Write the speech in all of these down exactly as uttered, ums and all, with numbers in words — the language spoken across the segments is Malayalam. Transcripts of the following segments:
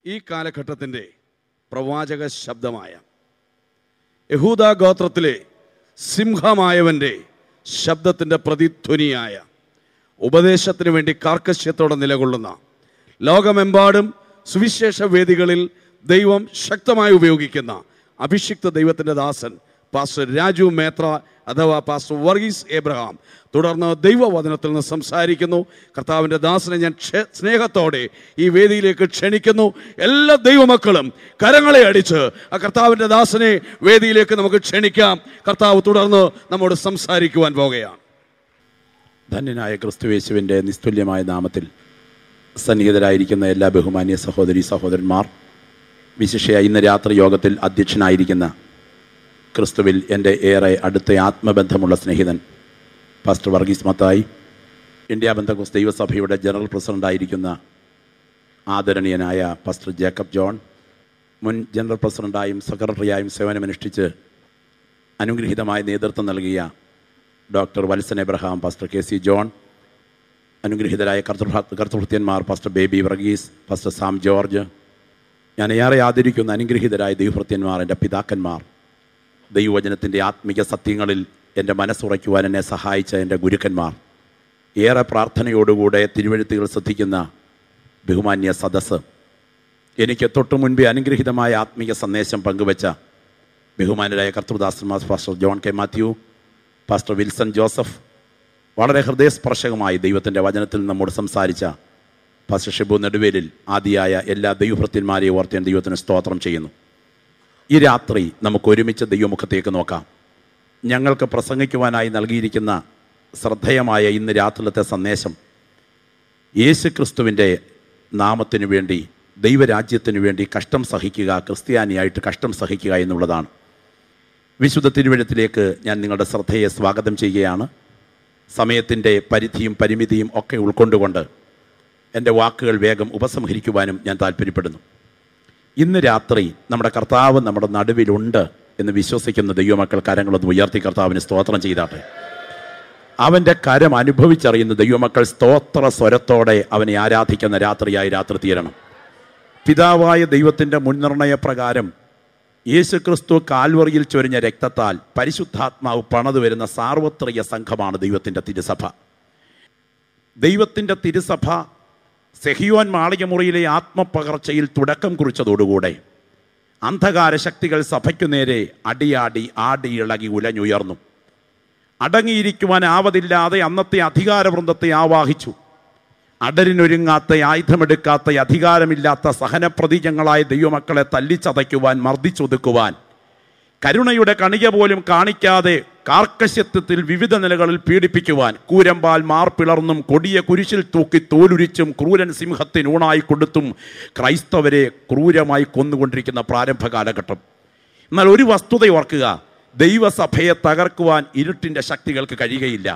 ഈ കാലഘട്ടത്തിൻ്റെ പ്രവാചക ശബ്ദമായ യഹൂദ ഗോത്രത്തിലെ സിംഹമായവൻ്റെ ശബ്ദത്തിൻ്റെ പ്രതിധ്വനിയായ ഉപദേശത്തിന് വേണ്ടി കാർക്കശ്യത്തോടെ നിലകൊള്ളുന്ന ലോകമെമ്പാടും സുവിശേഷ വേദികളിൽ ദൈവം ശക്തമായി ഉപയോഗിക്കുന്ന അഭിഷിക്ത ദൈവത്തിൻ്റെ ദാസൻ പാസ്റ്റർ രാജു മേത്ര അഥവാ പാസ്റ്റർ വർഗീസ് എബ്രഹാം തുടർന്ന് ദൈവവചനത്തിൽ നിന്ന് സംസാരിക്കുന്നു. കർത്താവിൻ്റെ ദാസനെ ഞാൻ സ്നേഹത്തോടെ ഈ വേദിയിലേക്ക് ക്ഷണിക്കുന്നു. എല്ലാ ദൈവമക്കളും കരങ്ങളെ അടിച്ച് ആ കർത്താവിൻ്റെ ദാസനെ വേദിയിലേക്ക് നമുക്ക് ക്ഷണിക്കാം. കർത്താവ് തുടർന്ന് നമ്മോട് സംസാരിക്കുവാൻ പോകുകയാണ്. ധന്യനായ ക്രിസ്തുയേശുവിൻ്റെ നിസ്തുല്യമായ നാമത്തിൽ സന്നിഹിതരായിരിക്കുന്ന എല്ലാ ബഹുമാന്യ സഹോദരി സഹോദരന്മാർ, വിശിഷ്യ ഇന്ന് രാത്രി യോഗത്തിൽ അധ്യക്ഷനായിരിക്കുന്ന ക്രിസ്തുവിൽ എൻ്റെ ഏറെ അടുത്ത ആത്മബന്ധമുള്ള സ്നേഹിതൻ pastor Varghese Mathai, India Pentecost ദൈവസഭയുടെ ജനറൽ പ്രസിഡൻ്റായിരിക്കുന്ന ആദരണീയനായ പാസ്റ്റർ ജേക്കബ് ജോൺ, മുൻ ജനറൽ പ്രസിഡൻ്റായും സെക്രട്ടറിയായും സേവനമനുഷ്ഠിച്ച് അനുഗ്രഹീതമായ നേതൃത്വം നൽകിയ doctor Valsan Abraham, pastor K C John, അനുഗ്രഹീതരായ കർത്തൃ കർത്തൃഭൃത്യന്മാർ പാസ്റ്റർ ബേബി വർഗീസ്, പാസ്റ്റർ സാം ജോർജ്, ഞാൻ ഏറെ ആദരിക്കുന്ന അനുഗ്രഹീതരായ ദൈവഭൃത്യന്മാർ, എൻ്റെ പിതാക്കന്മാർ, ദൈവവചനത്തിൻ്റെ ആത്മീക സത്യങ്ങളിൽ എൻ്റെ മനസ്സുറയ്ക്കുവാൻ എന്നെ സഹായിച്ച എൻ്റെ ഗുരുക്കന്മാർ, ഏറെ പ്രാർത്ഥനയോടുകൂടെ തിരുവെഴുത്തുകൾ ശ്രദ്ധിക്കുന്ന ബഹുമാന്യ സദസ്സ്, എനിക്ക് തൊട്ടു മുൻപേ അനുഗ്രഹീതമായ ആത്മീയ സന്ദേശം പങ്കുവച്ച ബഹുമാന്യരായ കർത്തൃദാസന്മാർ pastor John K Mathew, pastor Wilson Joseph, വളരെ ഹൃദയസ്പർശകമായി ദൈവത്തിൻ്റെ വചനത്തിൽ നമ്മോട് സംസാരിച്ച പാസ്റ്റർ ഷിബു നെടുവേലിൽ ആദിയായ എല്ലാ ദൈവഭൃത്യന്മാരെയും ഓർത്ത് ഞാൻ ദൈവത്തിന് സ്തോത്രം ചെയ്യുന്നു. ഈ രാത്രി നമുക്ക് ഒരുമിച്ച് ദൈവമുഖത്തേക്ക് നോക്കാം. ഞങ്ങൾക്ക് പ്രസംഗിക്കുവാനായി നൽകിയിരിക്കുന്ന ശ്രദ്ധേയമായ ഇന്ന് രാത്രിയിലത്തെ സന്ദേശം യേശു ക്രിസ്തുവിൻ്റെ നാമത്തിനു വേണ്ടി, ദൈവരാജ്യത്തിനു വേണ്ടി കഷ്ടം സഹിക്കുക, ക്രിസ്ത്യാനിയായിട്ട് കഷ്ടം സഹിക്കുക എന്നുള്ളതാണ്. വിശുദ്ധ തിരുവെഴുത്തിലേക്ക് ഞാൻ നിങ്ങളുടെ ശ്രദ്ധയെ സ്വാഗതം ചെയ്യുകയാണ്. സമയത്തിൻ്റെ പരിധിയും പരിമിതിയും ഒക്കെ ഉൾക്കൊണ്ടുകൊണ്ട് എൻ്റെ വാക്കുകൾ വേഗം ഉപസംഹരിക്കുവാനും ഞാൻ താല്പര്യപ്പെടുന്നു. ഇന്ന് രാത്രി നമ്മുടെ കർത്താവ് നമ്മുടെ നടുവിലുണ്ട് എന്ന് വിശ്വസിക്കുന്ന ദൈവമക്കൾ കരങ്ങളൊന്ന് ഉയർത്തി കർത്താവിന് സ്തോത്രം ചെയ്താട്ടെ. അവൻ്റെ കരം അനുഭവിച്ചറിയുന്ന ദൈവമക്കൾ സ്തോത്ര സ്വരത്തോടെ അവനെ ആരാധിക്കുന്ന രാത്രിയായി രാത്രി തീരണം. പിതാവായ ദൈവത്തിൻ്റെ മുൻനിർണയ പ്രകാരം യേശുക്രിസ്തു കാൽവറിയിൽ ചൊരിഞ്ഞ രക്തത്താൽ പരിശുദ്ധാത്മാവ് പണിതു വരുന്ന സാർവത്രിക സംഘമാണ് ദൈവത്തിൻ്റെ തിരുസഭ. ദൈവത്തിൻ്റെ തിരുസഭ സെഹിയോൻ മാളികമുറിയിലെ ആത്മപകർച്ചയിൽ തുടക്കം കുറിച്ചതോടുകൂടെ അന്ധകാര ശക്തികൾ സഭയ്ക്കു നേരെ അടിയാടി ആടി ഇളകി ഉലഞ്ഞുയർന്നു. അടങ്ങിയിരിക്കുവാൻ ആവതില്ലാതെ അന്നത്തെ അധികാരവൃന്ദത്തെ ആവാഹിച്ചു. അടരിനൊരുങ്ങാത്ത, ആയുധമെടുക്കാത്ത, അധികാരമില്ലാത്ത സഹനപ്രതീകങ്ങളായ ദൈവമക്കളെ തല്ലിച്ചതയ്ക്കുവാൻ, മർദ്ദിച്ചൊതുക്കുവാൻ, കരുണയുടെ കണിക പോലും കാണിക്കാതെ കാർക്കശ്യത്വത്തിൽ വിവിധ നിലകളിൽ പീഡിപ്പിക്കുവാൻ, കൂരമ്പാൽ മാർ പിളർന്നും കൊടിയ കുരിശിൽ തൂക്കി തോലുരിച്ചും ക്രൂരൻ സിംഹത്തിന് ഊണായി കൊടുത്തും ക്രൈസ്തവരെ ക്രൂരമായി കൊന്നുകൊണ്ടിരിക്കുന്ന പ്രാരംഭ കാലഘട്ടം. എന്നാൽ ഒരു വസ്തുത ഓർക്കുക, ദൈവസഭയെ തകർക്കുവാൻ ഇരുട്ടിൻ്റെ ശക്തികൾക്ക് കഴിയുകയില്ല.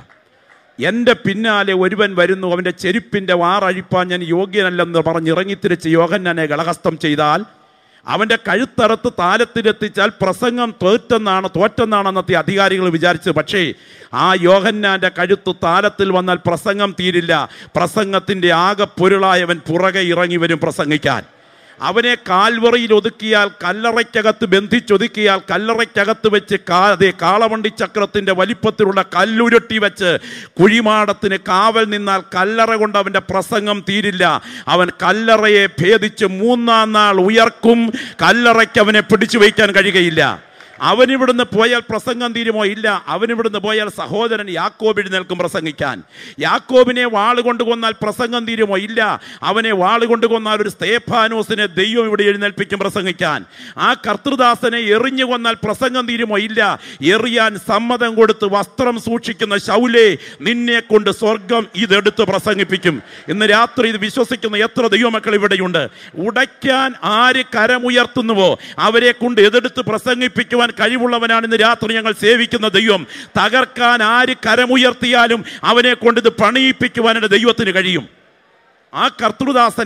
എൻ്റെ പിന്നാലെ ഒരുവൻ വരുന്നു, അവൻ്റെ ചെരുപ്പിൻ്റെ വാറഴിപ്പാൻ ഞാൻ യോഗ്യനല്ലെന്ന് പറഞ്ഞിറങ്ങിത്തിരിച്ച് യോഹന്നാനെ ഗളഹസ്തം ചെയ്താൽ, അവൻ്റെ കഴുത്തറുത്ത് താലത്തിലെത്തിച്ചാൽ പ്രസംഗം തോറ്റെന്നാണ് തോറ്റെന്നാണ് അന്നത്തെ അധികാരികൾ വിചാരിച്ചത്. പക്ഷേ ആ യോഹന്നാൻ്റെ കഴുത്ത് താലത്തിൽ വന്നാൽ പ്രസംഗം തീരില്ല. പ്രസംഗത്തിൻ്റെ ആകെ പൊരുളായവൻ പുറകെ ഇറങ്ങി വരും പ്രസംഗിക്കാൻ. അവനെ കാൽവറിയിൽ ഒതുക്കിയാൽ, കല്ലറയ്ക്കകത്ത് ബന്ധിച്ചൊതുക്കിയാൽ, കല്ലറയ്ക്കകത്ത് വെച്ച് കാ അതേ കാളവണ്ടി ചക്രത്തിൻ്റെ വലിപ്പത്തിലുള്ള കല്ലുരുട്ടി വെച്ച് കുഴിമാടത്തിന് കാവൽ നിന്നാൽ കല്ലറ കൊണ്ട് അവൻ്റെ പ്രസംഗം തീരില്ല. അവൻ കല്ലറയെ ഭേദിച്ച് മൂന്നാം നാൾ ഉയർക്കും. കല്ലറയ്ക്ക് അവനെ പിടിച്ചു വയ്ക്കാൻ കഴിയുകയില്ല. അവനിവിടുന്ന് പോയാൽ പ്രസംഗം തീരുമോ? ഇല്ല. അവനിവിടുന്ന് പോയാൽ സഹോദരൻ യാക്കോബ് എഴുന്നേൽക്കും പ്രസംഗിക്കാൻ. യാക്കോബിനെ വാള് കൊണ്ട് കൊന്നാൽ പ്രസംഗം തീരുമോ? ഇല്ല. അവനെ വാള് കൊണ്ട് കൊന്നാൽ ഒരു സ്തേഫാനോസിനെ ദൈവം ഇവിടെ എഴുന്നേൽപ്പിക്കും പ്രസംഗിക്കാൻ. ആ കർത്തൃദാസനെ എറിഞ്ഞു കൊന്നാൽ പ്രസംഗം തീരുമോ? ഇല്ല. എറിയാൻ സമ്മതം കൊടുത്ത് വസ്ത്രം സൂക്ഷിക്കുന്ന ശൗലേ, നിന്നെ കൊണ്ട് സ്വർഗം ഇതെടുത്ത് പ്രസംഗിപ്പിക്കും. ഇന്ന് രാത്രി ഇത് വിശ്വസിക്കുന്ന എത്ര ദൈവമക്കൾ ഇവിടെയുണ്ട്? ഉടയ്ക്കാൻ ആര് കരമുയർത്തുന്നുവോ അവരെ കൊണ്ട് എതെടുത്ത് പ്രസംഗിപ്പിക്കുവാൻ കഴിവുള്ളവനാണ് ഇന്ന് രാത്രി ഞങ്ങൾ സേവിക്കുന്ന ദൈവം. തകർക്കാൻ ആര് കരമുയർത്തിയാലും അവനെ കൊണ്ട് ഇത് പണിയിപ്പിക്കുവാൻ ദൈവത്തിന് കഴിയും. ആ കർത്തൃദാസനെ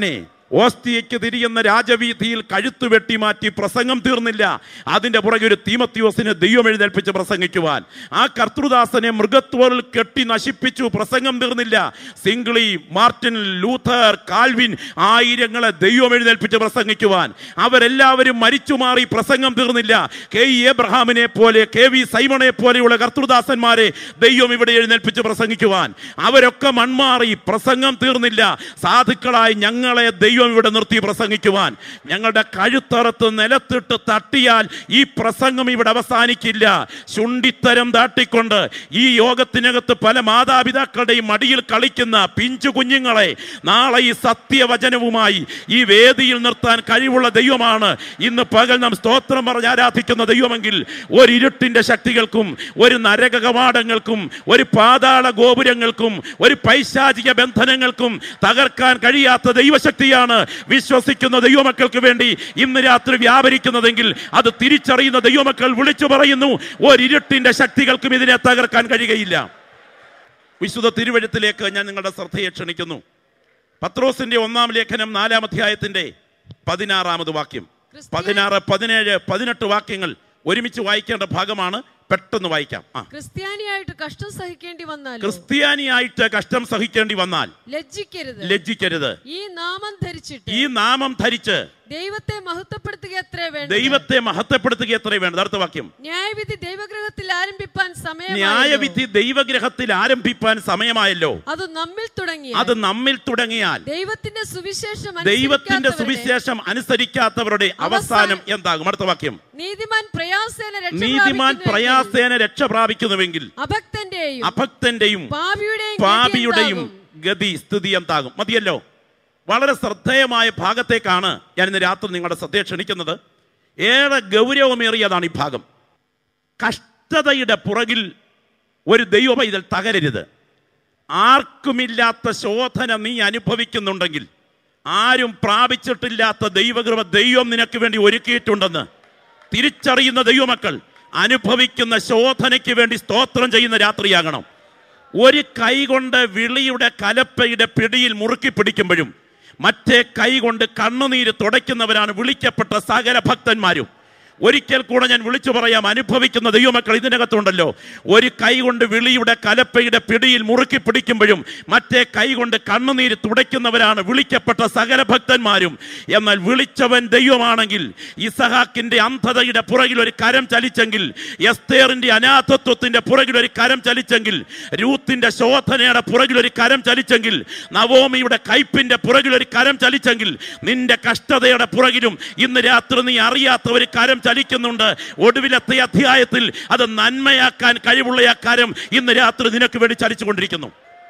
ഓസ്തിയയ്ക്ക് തിരിയുന്ന രാജവീതിയിൽ കഴുത്തു വെട്ടി മാറ്റി പ്രസംഗം തീർന്നില്ല. അതിൻ്റെ പുറകെ ഒരു തീമത്തിയോസിനെ ദൈവം എഴുന്നേൽപ്പിച്ച് പ്രസംഗിക്കുവാൻ. ആ കർത്തൃദാസനെ മൃഗത്തോറിൽ കെട്ടി നശിപ്പിച്ചു, പ്രസംഗം തീർന്നില്ല. സിംഗ്ലി, മാർട്ടിൻ ലൂഥർ, കാൽവിൻ, ആയിരങ്ങളെ ദൈവം എഴുന്നേൽപ്പിച്ച് പ്രസംഗിക്കുവാൻ. അവരെല്ലാവരും മരിച്ചു മാറി, പ്രസംഗം തീർന്നില്ല. കെ ഇ എബ്രഹാമിനെ പോലെ, കെ വി സൈമണെ പോലെയുള്ള കർത്തൃദാസന്മാരെ ദൈവം ഇവിടെ എഴുന്നേൽപ്പിച്ച് പ്രസംഗിക്കുവാൻ. അവരൊക്കെ മൺമാറി, പ്രസംഗം തീർന്നില്ല. സാധുക്കളായി ഞങ്ങളെ ദൈവം ഇവിടെ നിർത്തി പ്രസംഗിക്കുവാൻ. ഞങ്ങളുടെ കഴുത്തറത്ത് നിലത്തിട്ട് തട്ടിയാൽ ഈ പ്രസംഗം ഇവിടെ അവസാനിക്കില്ല. ശുണ്ടിത്തരം താട്ടിക്കൊണ്ട് ഈ യോഗത്തിനകത്ത് പല മാതാപിതാക്കളുടെയും മടിയിൽ കളിക്കുന്ന പിഞ്ചു കുഞ്ഞുങ്ങളെ നാളെ ഈ സത്യവചനവുമായി ഈ വേദിയിൽ നിർത്താൻ കഴിവുള്ള ദൈവമാണ് ഇന്ന് പകൽ നാം സ്തോത്രം പറഞ്ഞ് ആരാധിക്കുന്ന ദൈവമെങ്കിൽ ഒരു ഇരുട്ടിന്റെ ശക്തികൾക്കും ഒരു നരക കവാടങ്ങൾക്കും ഒരു പാതാള ഗോപുരങ്ങൾക്കും ഒരു പൈശാചിക ബന്ധനങ്ങൾക്കും തകർക്കാൻ കഴിയാത്ത ദൈവശക്തിയാണ് വിശ്വസിക്കുന്ന ദൈവമക്കൾക്ക് വേണ്ടി ഇന്ന് രാത്രി വ്യാപരിക്കുന്നതെങ്കിൽ അത് തിരിച്ചറിയുന്ന ദൈവമക്കൾ വിളിച്ചു പറയുന്നു, ഒരിരുട്ടിന്റെ ശക്തികൾക്കും ഇതിനെ തകർക്കാൻ കഴിയുകയില്ല. വിശുദ്ധ തിരുവെഴുത്തിലേക്ക് ഞാൻ നിങ്ങളുടെ ശ്രദ്ധയെ ക്ഷണിക്കുന്നു. പത്രോസിന്റെ ഒന്നാം ലേഖനം നാലാം അധ്യായത്തിന്റെ പതിനാറാമത് വാക്യം. പതിനാറ്, പതിനേഴ്, പതിനെട്ട് വാക്യങ്ങൾ ഒരുമിച്ച് വായിക്കേണ്ട ഭാഗമാണ്. പെട്ടെന്ന് വായിക്കാം. ക്രിസ്ത്യാനിയായിട്ട് കഷ്ടം സഹിക്കേണ്ടി വന്നാൽ ക്രിസ്ത്യാനിയായിട്ട് കഷ്ടം സഹിക്കേണ്ടി വന്നാൽ ലജ്ജിക്കരുത് ലജ്ജിക്കരുത് ഈ നാമം ധരിച്ചിട്ട് ഈ നാമം ധരിച്ച് ദൈവത്തെ മഹത്വപ്പെടുത്തുക എത്രേ വേണ്ടത് ദൈവത്തെ മഹത്വപ്പെടുത്തുക എത്രേ വേണ്ടത് അടുത്ത വാക്യം. ന്യായവിധി ദൈവഗ്രഹത്തിൽ ആരംഭിപ്പാൻ സമയം ന്യായവിധി ദൈവഗ്രഹത്തിൽ ആരംഭിപ്പാൻ സമയമായല്ലോ. അത് നമ്മിൽ തുടങ്ങി അത് നമ്മിൽ തുടങ്ങിയാൽ ദൈവത്തിന്റെ സുവിശേഷം ദൈവത്തിന്റെ സുവിശേഷം അനുസരിക്കാത്തവരുടെ അവസാനം എന്താകും? അടുത്ത വാക്യം. നീതിമാൻ പ്രയാസേന നീതിമാൻ പ്രയാസേന രക്ഷ പ്രാപിക്കുന്നുവെങ്കിൽ അഭക്തന്റെയും അഭക്തന്റെയും പാപിയുടെയും പാപിയുടെയും ഗതി സ്ഥിതി എന്താകും? മതിയല്ലോ. വളരെ ശ്രദ്ധേയമായ ഭാഗത്തേക്കാണ് ഞാൻ ഇന്ന് രാത്രി നിങ്ങളുടെ ശ്രദ്ധയെ ക്ഷണിക്കുന്നത്. ഏറെ ഗൗരവമേറിയതാണ് ഈ ഭാഗം. കഷ്ടതയുടെ പുറകിൽ ഒരു ദൈവ പൈതൽ തകരരുത്. ആർക്കുമില്ലാത്ത ശോധന നീ അനുഭവിക്കുന്നുണ്ടെങ്കിൽ, ആരും പ്രാപിച്ചിട്ടില്ലാത്ത ദൈവകൃപ ദൈവം നിനക്ക് വേണ്ടി ഒരുക്കിയിട്ടുണ്ടെന്ന് തിരിച്ചറിയുന്ന ദൈവമക്കൾ അനുഭവിക്കുന്ന ശോധനയ്ക്ക് വേണ്ടി സ്തോത്രം ചെയ്യുന്ന രാത്രിയാകണം. ഒരു കൈ കൊണ്ട് വിളിയുടെ കലപ്പയുടെ പിടിയിൽ മുറുക്കി പിടിക്കുമ്പോഴും മറ്റേ കൈ കൊണ്ട് കണ്ണുനീര് തുടയ്ക്കുന്നവരാണ് വിളിക്കപ്പെട്ട സകല ഭക്തന്മാരും. ഒരിക്കൽ കൂടെ ഞാൻ വിളിച്ചു പറയാം, അനുഭവിക്കുന്ന ദൈവമക്കൾ ഇതിനകത്തുണ്ടല്ലോ. ഒരു കൈ കൊണ്ട് വിളിയുടെ കലപ്പയുടെ പിടിയിൽ മുറുക്കി പിടിക്കുമ്പോഴും മറ്റേ കൈ കൊണ്ട് കണ്ണുനീര് തുടയ്ക്കുന്നവരാണ് വിളിക്കപ്പെട്ട സകല ഭക്തന്മാരും. എന്നാൽ വിളിച്ചവൻ ദൈവമാണെങ്കിൽ, ഇസഹാക്കിന്റെ അന്ധതയുടെ പുറകിൽ ഒരു കരം ചലിച്ചെങ്കിൽ, എസ്തേറിന്റെ അനാഥത്വത്തിന്റെ പുറകിൽ ഒരു കരം ചലിച്ചെങ്കിൽ, രൂത്തിന്റെ ശോധനയുടെ പുറകിൽ ഒരു കരം ചലിച്ചെങ്കിൽ, നവോമിയുടെ കയ്പിന്റെ പുറകിൽ ഒരു കരം ചലിച്ചെങ്കിൽ, നിന്റെ കഷ്ടതയുടെ പുറകിലും ഇന്ന് രാത്രി നീ അറിയാത്ത ഒരു കരം ചലിക്കുന്നുണ്ട്. ഒടുവിലത്തെ അധ്യായത്തിൽ അത് നന്മയാക്കാൻ കഴിവുള്ള ആ കാര്യം ഇന്ന് രാത്രി നിനക്ക് വേണ്ടി ചലിച്ചുകൊണ്ടിരിക്കുന്നു.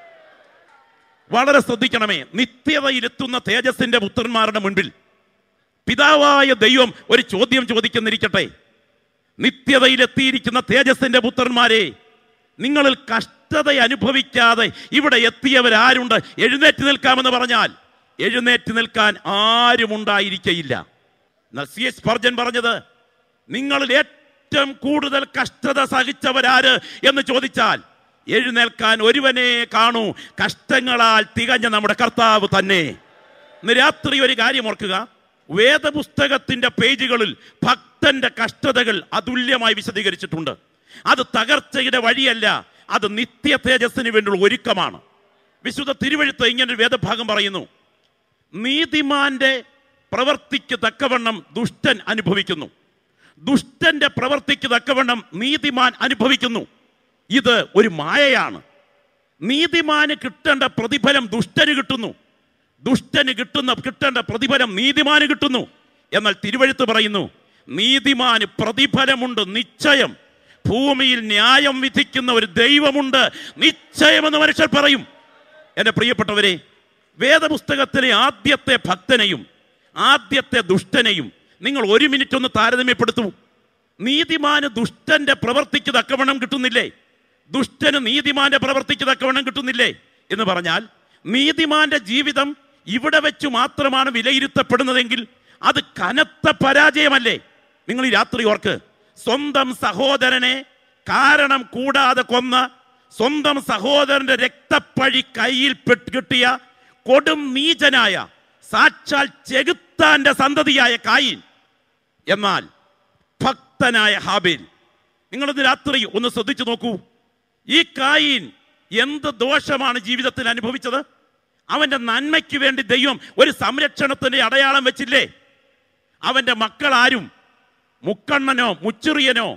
വളരെ ശ്രദ്ധിക്കണമേ. നിത്യതയിലെത്തുന്ന തേജസ്സിന്റെ പുത്രന്മാരുടെ മുൻപിൽ പിതാവായ ദൈവം ഒരു ചോദ്യം ചോദിക്കുന്നിരിക്കട്ടെ. നിത്യതയിലെത്തിയിരിക്കുന്ന തേജസ്സിന്റെ പുത്രന്മാരെ, നിങ്ങളിൽ കഷ്ടത അനുഭവിക്കാതെ ഇവിടെ എത്തിയവരാരുണ്ട്? എഴുന്നേറ്റ് നിൽക്കാമെന്ന് പറഞ്ഞാൽ എഴുന്നേറ്റ് നിൽക്കാൻ ആരും ഉണ്ടായിരിക്കയില്ല. എന്നാൽ സി എസ് സ്പർജൻ പറഞ്ഞത്, നിങ്ങളിൽ ഏറ്റവും കൂടുതൽ കഷ്ടത സഹിച്ചവരാര് എന്ന് ചോദിച്ചാൽ എഴുന്നേൽക്കാൻ ഒരുവനെ കാണൂ, കഷ്ടങ്ങളാൽ തികഞ്ഞ നമ്മുടെ കർത്താവ് തന്നെ. ഇന്ന് രാത്രി ഒരു കാര്യം ഓർക്കുക. വേദപുസ്തകത്തിന്റെ പേജുകളിൽ ഭക്തന്റെ കഷ്ടതകൾ അതുല്യമായി വിശദീകരിച്ചിട്ടുണ്ട്. അത് തകർച്ചയുടെ വഴിയല്ല, അത് നിത്യ തേജസ്സിന് വേണ്ടിയുള്ള ഒരുക്കമാണ്. വിശുദ്ധ തിരുവെഴുത്ത് ഇങ്ങനെ വേദഭാഗം പറയുന്നു, നീതിമാന്റെ പ്രവർത്തിക്ക് തക്കവണ്ണം ദുഷ്ടൻ അനുഭവിക്കുന്നു, ദുഷ്ടന്റെ പ്രവർത്തിക്ക് തക്കവണ്ണം നീതിമാൻ അനുഭവിക്കുന്നു. ഇത് ഒരു മായയാണ്. നീതിമാന് കിട്ടേണ്ട പ്രതിഫലം ദുഷ്ടന് കിട്ടുന്നു, ദുഷ്ടന് കിട്ടുന്ന കിട്ടേണ്ട പ്രതിഫലം നീതിമാന് കിട്ടുന്നു. എന്നാൽ തിരുവെഴുത്ത് പറയുന്നു, നീതിമാന് പ്രതിഫലമുണ്ട് നിശ്ചയം, ഭൂമിയിൽ ന്യായം വിധിക്കുന്ന ഒരു ദൈവമുണ്ട് നിശ്ചയമെന്ന് മനുഷ്യർ പറയും. എൻ്റെ പ്രിയപ്പെട്ടവരെ, വേദപുസ്തകത്തിലെ ആദ്യത്തെ ഭക്തനെയും ആദ്യത്തെ ദുഷ്ടനെയും നിങ്ങൾ ഒരു മിനിറ്റ് ഒന്ന് താരതമ്യപ്പെടുത്തൂ. നീതിമാന് ദുഷ്ടന്റെ പ്രവർത്തിക്ക് തക്കവണ്ണം കിട്ടുന്നില്ലേ? ദുഷ്ടന് നീതിമാന്റെ പ്രവർത്തിക്ക് തക്കവണ്ണം കിട്ടുന്നില്ലേ? എന്ന് പറഞ്ഞാൽ നീതിമാന്റെ ജീവിതം ഇവിടെ വെച്ച് മാത്രമാണ് വിലയിരുത്തപ്പെടുന്നതെങ്കിൽ അത് കനത്ത പരാജയമല്ലേ? നിങ്ങൾ ഈ രാത്രി ഓർക്ക്, സ്വന്തം സഹോദരനെ കാരണം കൂടാതെ കൊന്ന, സ്വന്തം സഹോദരന്റെ രക്തപ്പഴി കയ്യിൽ കിട്ടിയ കൊടും നീചനായ സാക്ഷാൽ ചെകുത്താന്റെ സന്തതിയായ കായീൻ. എന്നാൽ ഭക്തനായ ഹാബേൽ. നിങ്ങളിന്ന് രാത്രി ഒന്ന് ശ്രദ്ധിച്ചു നോക്കൂ. ഈ കായീൻ എന്ത് ദോഷമാണ് ജീവിതത്തിൽ അനുഭവിച്ചത്? അവന്റെ നന്മയ്ക്ക് വേണ്ടി ദൈവം ഒരു സംരക്ഷണത്തിന്റെ അടയാളം വെച്ചില്ലേ? അവന്റെ മക്കൾ ആരും മുക്കണ്ണനോ മുച്ചിറിയനോ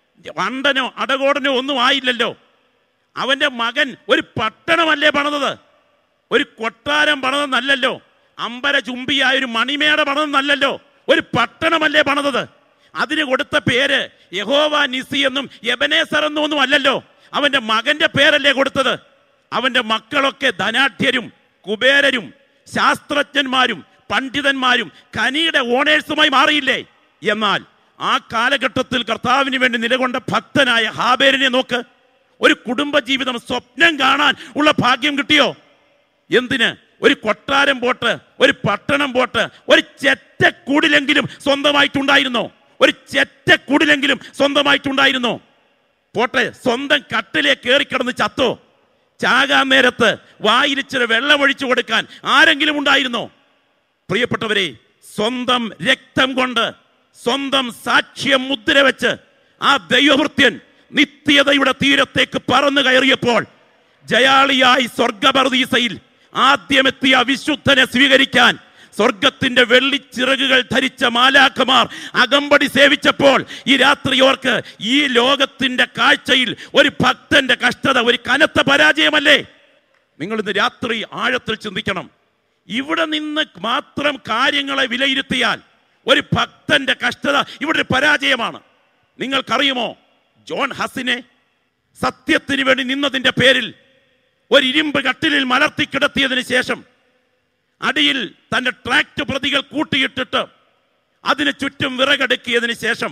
വണ്ടനോ അടകോടനോ ഒന്നും ആയില്ലല്ലോ. അവന്റെ മകൻ ഒരു പട്ടണമല്ലേ പണിതത്, ഒരു കൊട്ടാരം പണിതെന്നല്ലല്ലോ. അമ്പര ചുംബിയായ ഒരു മണിമേട പണിതെന്നല്ലല്ലോ, ഒരു പട്ടണമല്ലേ പണിതത്. അതിന് കൊടുത്ത പേര് യഹോവ നിസി എന്നും എബനേസർ എന്നും ഒന്നും അല്ലല്ലോ, അവന്റെ മകന്റെ പേരല്ലേ കൊടുത്തത്. അവന്റെ മക്കളൊക്കെ ധനാഢ്യരും കുബേരരും ശാസ്ത്രജ്ഞന്മാരും പണ്ഡിതന്മാരും ഖനിയുടെ ഓണേഴ്സുമായി മാറിയില്ലേ? എന്നാൽ ആ കാലഘട്ടത്തിൽ കർത്താവിന് വേണ്ടി നിലകൊണ്ട ഭക്തനായ ഹാബേലിനെ നോക്ക്. ഒരു കുടുംബജീവിതം സ്വപ്നം കാണാൻ ഉള്ള ഭാഗ്യം കിട്ടിയോ? എന്തിന്? ഒരു കൊട്ടാരം പോട്ട്, ഒരു പട്ടണം പോട്ട്, ഒരു ചെറ്റക്കൂടിലെങ്കിലും സ്വന്തമായിട്ടുണ്ടായിരുന്നോ? ഒരു ചെറ്റക്കൂടിലെങ്കിലും സ്വന്തമായിട്ടുണ്ടായിരുന്നോ? പോട്ടെ, സ്വന്തം കട്ടിലെ കയറിക്കിടന്ന് ചത്തോ? ചാകാൻ നേരത്ത് വായിലിച്ചിരി വെള്ളമൊഴിച്ചു കൊടുക്കാൻ ആരെങ്കിലും ഉണ്ടായിരുന്നോ? പ്രിയപ്പെട്ടവരെ, സ്വന്തം രക്തം കൊണ്ട് സ്വന്തം സാക്ഷ്യം മുദ്ര വെച്ച് ആ ദൈവഭൃത്യൻ നിത്യതയുടെ തീരത്തേക്ക് പറന്നു കയറിയപ്പോൾ ജയാളിയായി സ്വർഗപർദീസയിൽ ആദ്യമെത്തിയ വിശുദ്ധനെ സ്വീകരിക്കാൻ സ്വർഗത്തിന്റെ വെള്ളിച്ചിറകുകൾ ധരിച്ച മാലാഖമാർ അകമ്പടി സേവിച്ചപ്പോൾ ഈ രാത്രിയോർക്ക് ഈ ലോകത്തിന്റെ കാഴ്ചയിൽ ഒരു ഭക്തന്റെ കഷ്ടത ഒരു കനത്ത പരാജയമല്ലേ? നിങ്ങൾ ഇന്ന് രാത്രി ആഴത്തിൽ ചിന്തിക്കണം. ഇവിടെ നിന്ന് മാത്രം കാര്യങ്ങളെ വിലയിരുത്തിയാൽ ഒരു ഭക്തന്റെ കഷ്ടത ഇവിടെ ഒരു പരാജയമാണ്. നിങ്ങൾക്കറിയുമോ, ജോൺ ഹസിനെ സത്യത്തിന് വേണ്ടി നിന്നതിന്റെ പേരിൽ ഒരു ഇരുമ്പ് കട്ടിലിൽ മലർത്തി കിടത്തിയതിന് ശേഷം അടിയിൽ തന്റെ ട്രാക്ട് പ്രതികൾ കൂട്ടിയിട്ടിട്ട് അതിന് ചുറ്റും വിറകടുക്കിയതിന് ശേഷം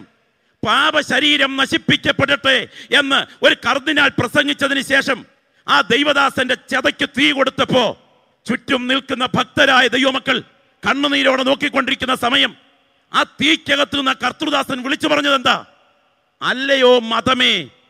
പാപശരീരം നശിപ്പിക്കപ്പെടട്ടെ എന്ന് ഒരു കർദിനാൾ പ്രസംഗിച്ചതിന് ശേഷം ആ ദൈവദാസന്റെ ചതയ്ക്ക് തീ കൊടുത്തപ്പോ ചുറ്റും നിൽക്കുന്ന ഭക്തരായ ദൈവമക്കൾ കണ്ണുനീരോടെ നോക്കിക്കൊണ്ടിരിക്കുന്ന സമയം ആ തീക്കകത്ത് നിന്ന് കർത്തൃദാസൻ വിളിച്ചു പറഞ്ഞത് എന്താ? അല്ലയോ മതമേ,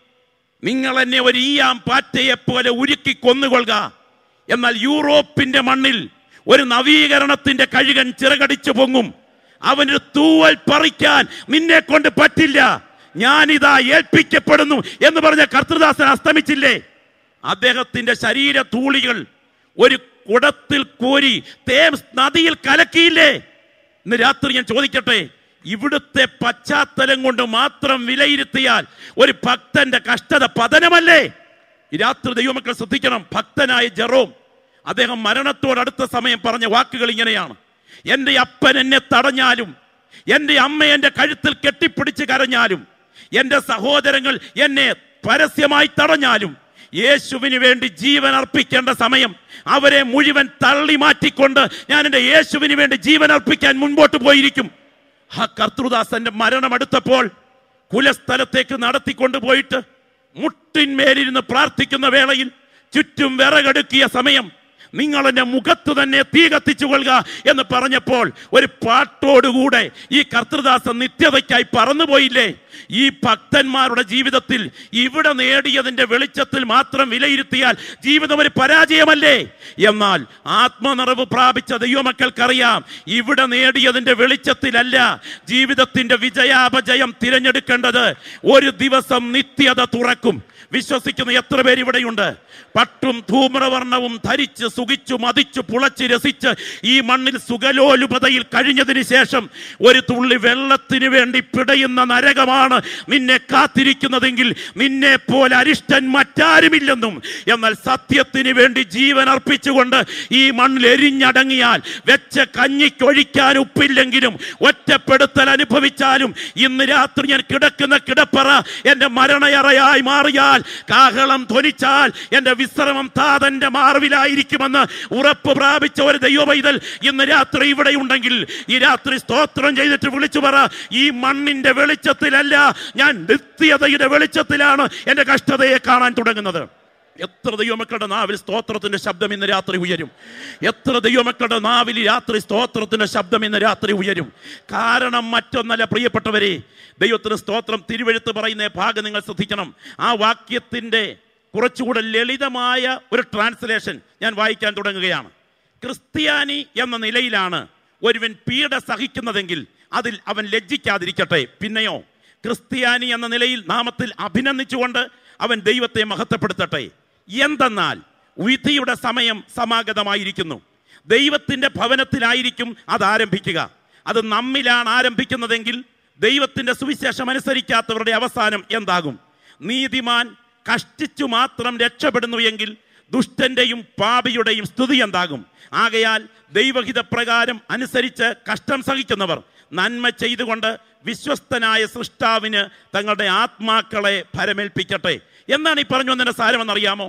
നിങ്ങൾ എന്നെ ഒരു ഈയാം പാറ്റയെ പോലെ ഉരുക്കി കൊന്നുകൊള്ളുക. എന്നാൽ യൂറോപ്പിന്റെ മണ്ണിൽ ഒരു നവീകരണത്തിന്റെ കഴുകൻ ചിറകടിച്ചു പൊങ്ങും. അവനൊരു തൂവൽ പറിക്കാൻ നിന്നെ കൊണ്ട് പറ്റില്ല. ഞാനിതാ ഏൽപ്പിക്കപ്പെടുന്നു എന്ന് പറഞ്ഞ കർത്തൃദാസൻ അസ്തമിച്ചില്ലേ? അദ്ദേഹത്തിന്റെ ശരീര തൂളികൾ ഒരു കുടത്തിൽ കോരി തേംസ് നദിയിൽ കലക്കിയില്ലേ? ഇന്ന് രാത്രി ഞാൻ ചോദിക്കട്ടെ, ഇവിടുത്തെ പശ്ചാത്തലം കൊണ്ട് മാത്രം വിലയിരുത്തിയാൽ ഒരു ഭക്തന്റെ കഷ്ടത പതനമല്ലേ? ഈ രാത്രി ദൈവമക്കൾ ശ്രദ്ധിക്കണം. ഭക്തനായ ജെറോം, അദ്ദേഹം മരണത്തോടടുത്ത സമയം പറഞ്ഞ വാക്കുകൾ ഇങ്ങനെയാണ്: എൻ്റെ അപ്പൻ എന്നെ തടഞ്ഞാലും, എൻ്റെ അമ്മ എൻ്റെ കഴുത്തിൽ കെട്ടിപ്പിടിച്ച് കരഞ്ഞാലും, എൻ്റെ സഹോദരങ്ങൾ എന്നെ പരസ്യമായി തടഞ്ഞാലും, യേശുവിന് വേണ്ടി ജീവൻ അർപ്പിക്കേണ്ട സമയം അവരെ മുഴുവൻ തള്ളി മാറ്റിക്കൊണ്ട് ഞാൻ എൻ്റെ യേശുവിന് വേണ്ടി ജീവൻ അർപ്പിക്കാൻ മുൻപോട്ട് പോയിരിക്കും. ആ കർത്തൃദാസന്റെ മരണം അടുത്തപ്പോൾ കുലസ്ഥലത്തേക്ക് നടത്തിക്കൊണ്ടു പോയിട്ട് മുട്ടിന്മേലിരുന്ന് പ്രാർത്ഥിക്കുന്ന വേളയിൽ ചുറ്റും വിറകടുക്കിയ സമയം നിങ്ങൾ എൻ്റെ മുഖത്ത് തന്നെ തീ കത്തിച്ചു കൊള്ളുക എന്ന് പറഞ്ഞപ്പോൾ ഒരു പാട്ടോടുകൂടെ ഈ കർത്തൃദാസൻ നിത്യതയ്ക്കായി പറന്നുപോയില്ലേ? ഈ ഭക്തന്മാരുടെ ജീവിതത്തിൽ ഇവിടെ നേടിയതിന്റെ വെളിച്ചത്തിൽ മാത്രം വിലയിരുത്തിയാൽ ജീവിതം ഒരു പരാജയമല്ലേ? എന്നാൽ ആത്മനിറവ് പ്രാപിച്ച ദൈവമക്കൾക്കറിയാം, ഇവിടെ നേടിയതിന്റെ വെളിച്ചത്തിലല്ല ജീവിതത്തിന്റെ വിജയാപജയം തിരഞ്ഞെടുക്കേണ്ടത്. ഒരു ദിവസം നിത്യത തുറക്കും. വിശ്വസിക്കുന്ന എത്ര പേര് ഇവിടെയുണ്ട്? പട്ടും ധൂമ്രവർണ്ണവും ധരിച്ച് സുഖിച്ചു മതിച്ചു പുളച്ച് രസിച്ച് ഈ മണ്ണിൽ സുഖലോലുപതയിൽ കഴിഞ്ഞതിന് ശേഷം ഒരു തുള്ളി വെള്ളത്തിന് വേണ്ടി പിടയുന്ന നരകമാണ് നിന്നെ കാത്തിരിക്കുന്നതെങ്കിൽ നിന്നെ പോലെ അരിഷ്ടൻ മറ്റാരുമില്ലെന്നും, എന്നാൽ സത്യത്തിന് വേണ്ടി ജീവൻ അർപ്പിച്ചുകൊണ്ട് ഈ മണ്ണിൽ എരിഞ്ഞടങ്ങിയാൽ വെച്ച കഞ്ഞിക്കൊഴിക്കാൻ ഉപ്പില്ലെങ്കിലും ഒറ്റപ്പെടുത്തൽ അനുഭവിച്ചാലും ഇന്ന് രാത്രി ഞാൻ കിടക്കുന്ന കിടപ്പറ എൻ്റെ മരണയറയായി മാറിയാൽ, കാഹളം ധ്വനിച്ചാൽ എൻ്റെ വിശ്രമം താതന്റെ മാർവിലായിരിക്കുമെന്ന് ഉറപ്പ് പ്രാപിച്ച ഒരു ദൈവപൈതൽ ഇന്ന് രാത്രി ഇവിടെ ഉണ്ടെങ്കിൽ ഈ രാത്രി സ്തോത്രം ചെയ്തിട്ട് വിളിച്ചു പറ: ഈ മണ്ണിന്റെ വെളിച്ചത്തിലല്ല, ഞാൻ നിത്യതയുടെ വെളിച്ചത്തിലാണ് എൻ്റെ കഷ്ടതയെ കാണാൻ തുടങ്ങുന്നത്. എത്ര ദൈവമക്കളുടെ നാവിൽ സ്തോത്രത്തിന്റെ ശബ്ദം ഇന്ന് രാത്രി ഉയരും? എത്ര ദൈവമക്കളുടെ നാവിൽ രാത്രി സ്തോത്രത്തിന്റെ ശബ്ദം ഇന്ന് രാത്രി ഉയരും? കാരണം മറ്റൊന്നല്ല പ്രിയപ്പെട്ടവരെ, ദൈവത്തിന് സ്തോത്രം. തിരുവെഴുത്ത് പറയുന്ന ഭാഗം നിങ്ങൾ ശ്രദ്ധിക്കണം. ആ വാക്യത്തിന്റെ കുറച്ചുകൂടെ ലളിതമായ ഒരു ട്രാൻസ്ലേഷൻ ഞാൻ വായിക്കാൻ തുടങ്ങുകയാണ്. ക്രിസ്ത്യാനി എന്ന നിലയിലാണ് ഒരുവൻ പീഡ സഹിക്കുന്നതെങ്കിൽ അതിൽ അവൻ ലജ്ജിക്കാതിരിക്കട്ടെ. പിന്നെയോ ക്രിസ്ത്യാനി എന്ന നിലയിൽ നാമത്തിൽ അഭിനന്ദിച്ചുകൊണ്ട് അവൻ ദൈവത്തെ മഹത്വപ്പെടുത്തട്ടെ. എന്തെന്നാൽ വിധിയുടെ സമയം സമാഗതമായിരിക്കുന്നു. ദൈവത്തിൻ്റെ ഭവനത്തിലായിരിക്കും അത് ആരംഭിക്കുക. അത് നമ്മിലാണ് ആരംഭിക്കുന്നതെങ്കിൽ ദൈവത്തിൻ്റെ സുവിശേഷം അനുസരിക്കാത്തവരുടെ അവസാനം എന്താകും? നീതിമാൻ കഷ്ടിച്ചു മാത്രം രക്ഷപ്പെടുന്നു എങ്കിൽ ദുഷ്ടന്റെയും പാപിയുടെയും സ്തുതി എന്താകും? ആകയാൽ ദൈവഹിത പ്രകാരം അനുസരിച്ച് കഷ്ടം സഹിക്കുന്നവർ നന്മ ചെയ്തുകൊണ്ട് വിശ്വസ്തനായ സൃഷ്ടാവിന് തങ്ങളുടെ ആത്മാക്കളെ ഭരമേൽപ്പിക്കട്ടെ എന്നാണ് ഈ പറഞ്ഞു വന്നതിന്റെ സാരമെന്നറിയാമോ?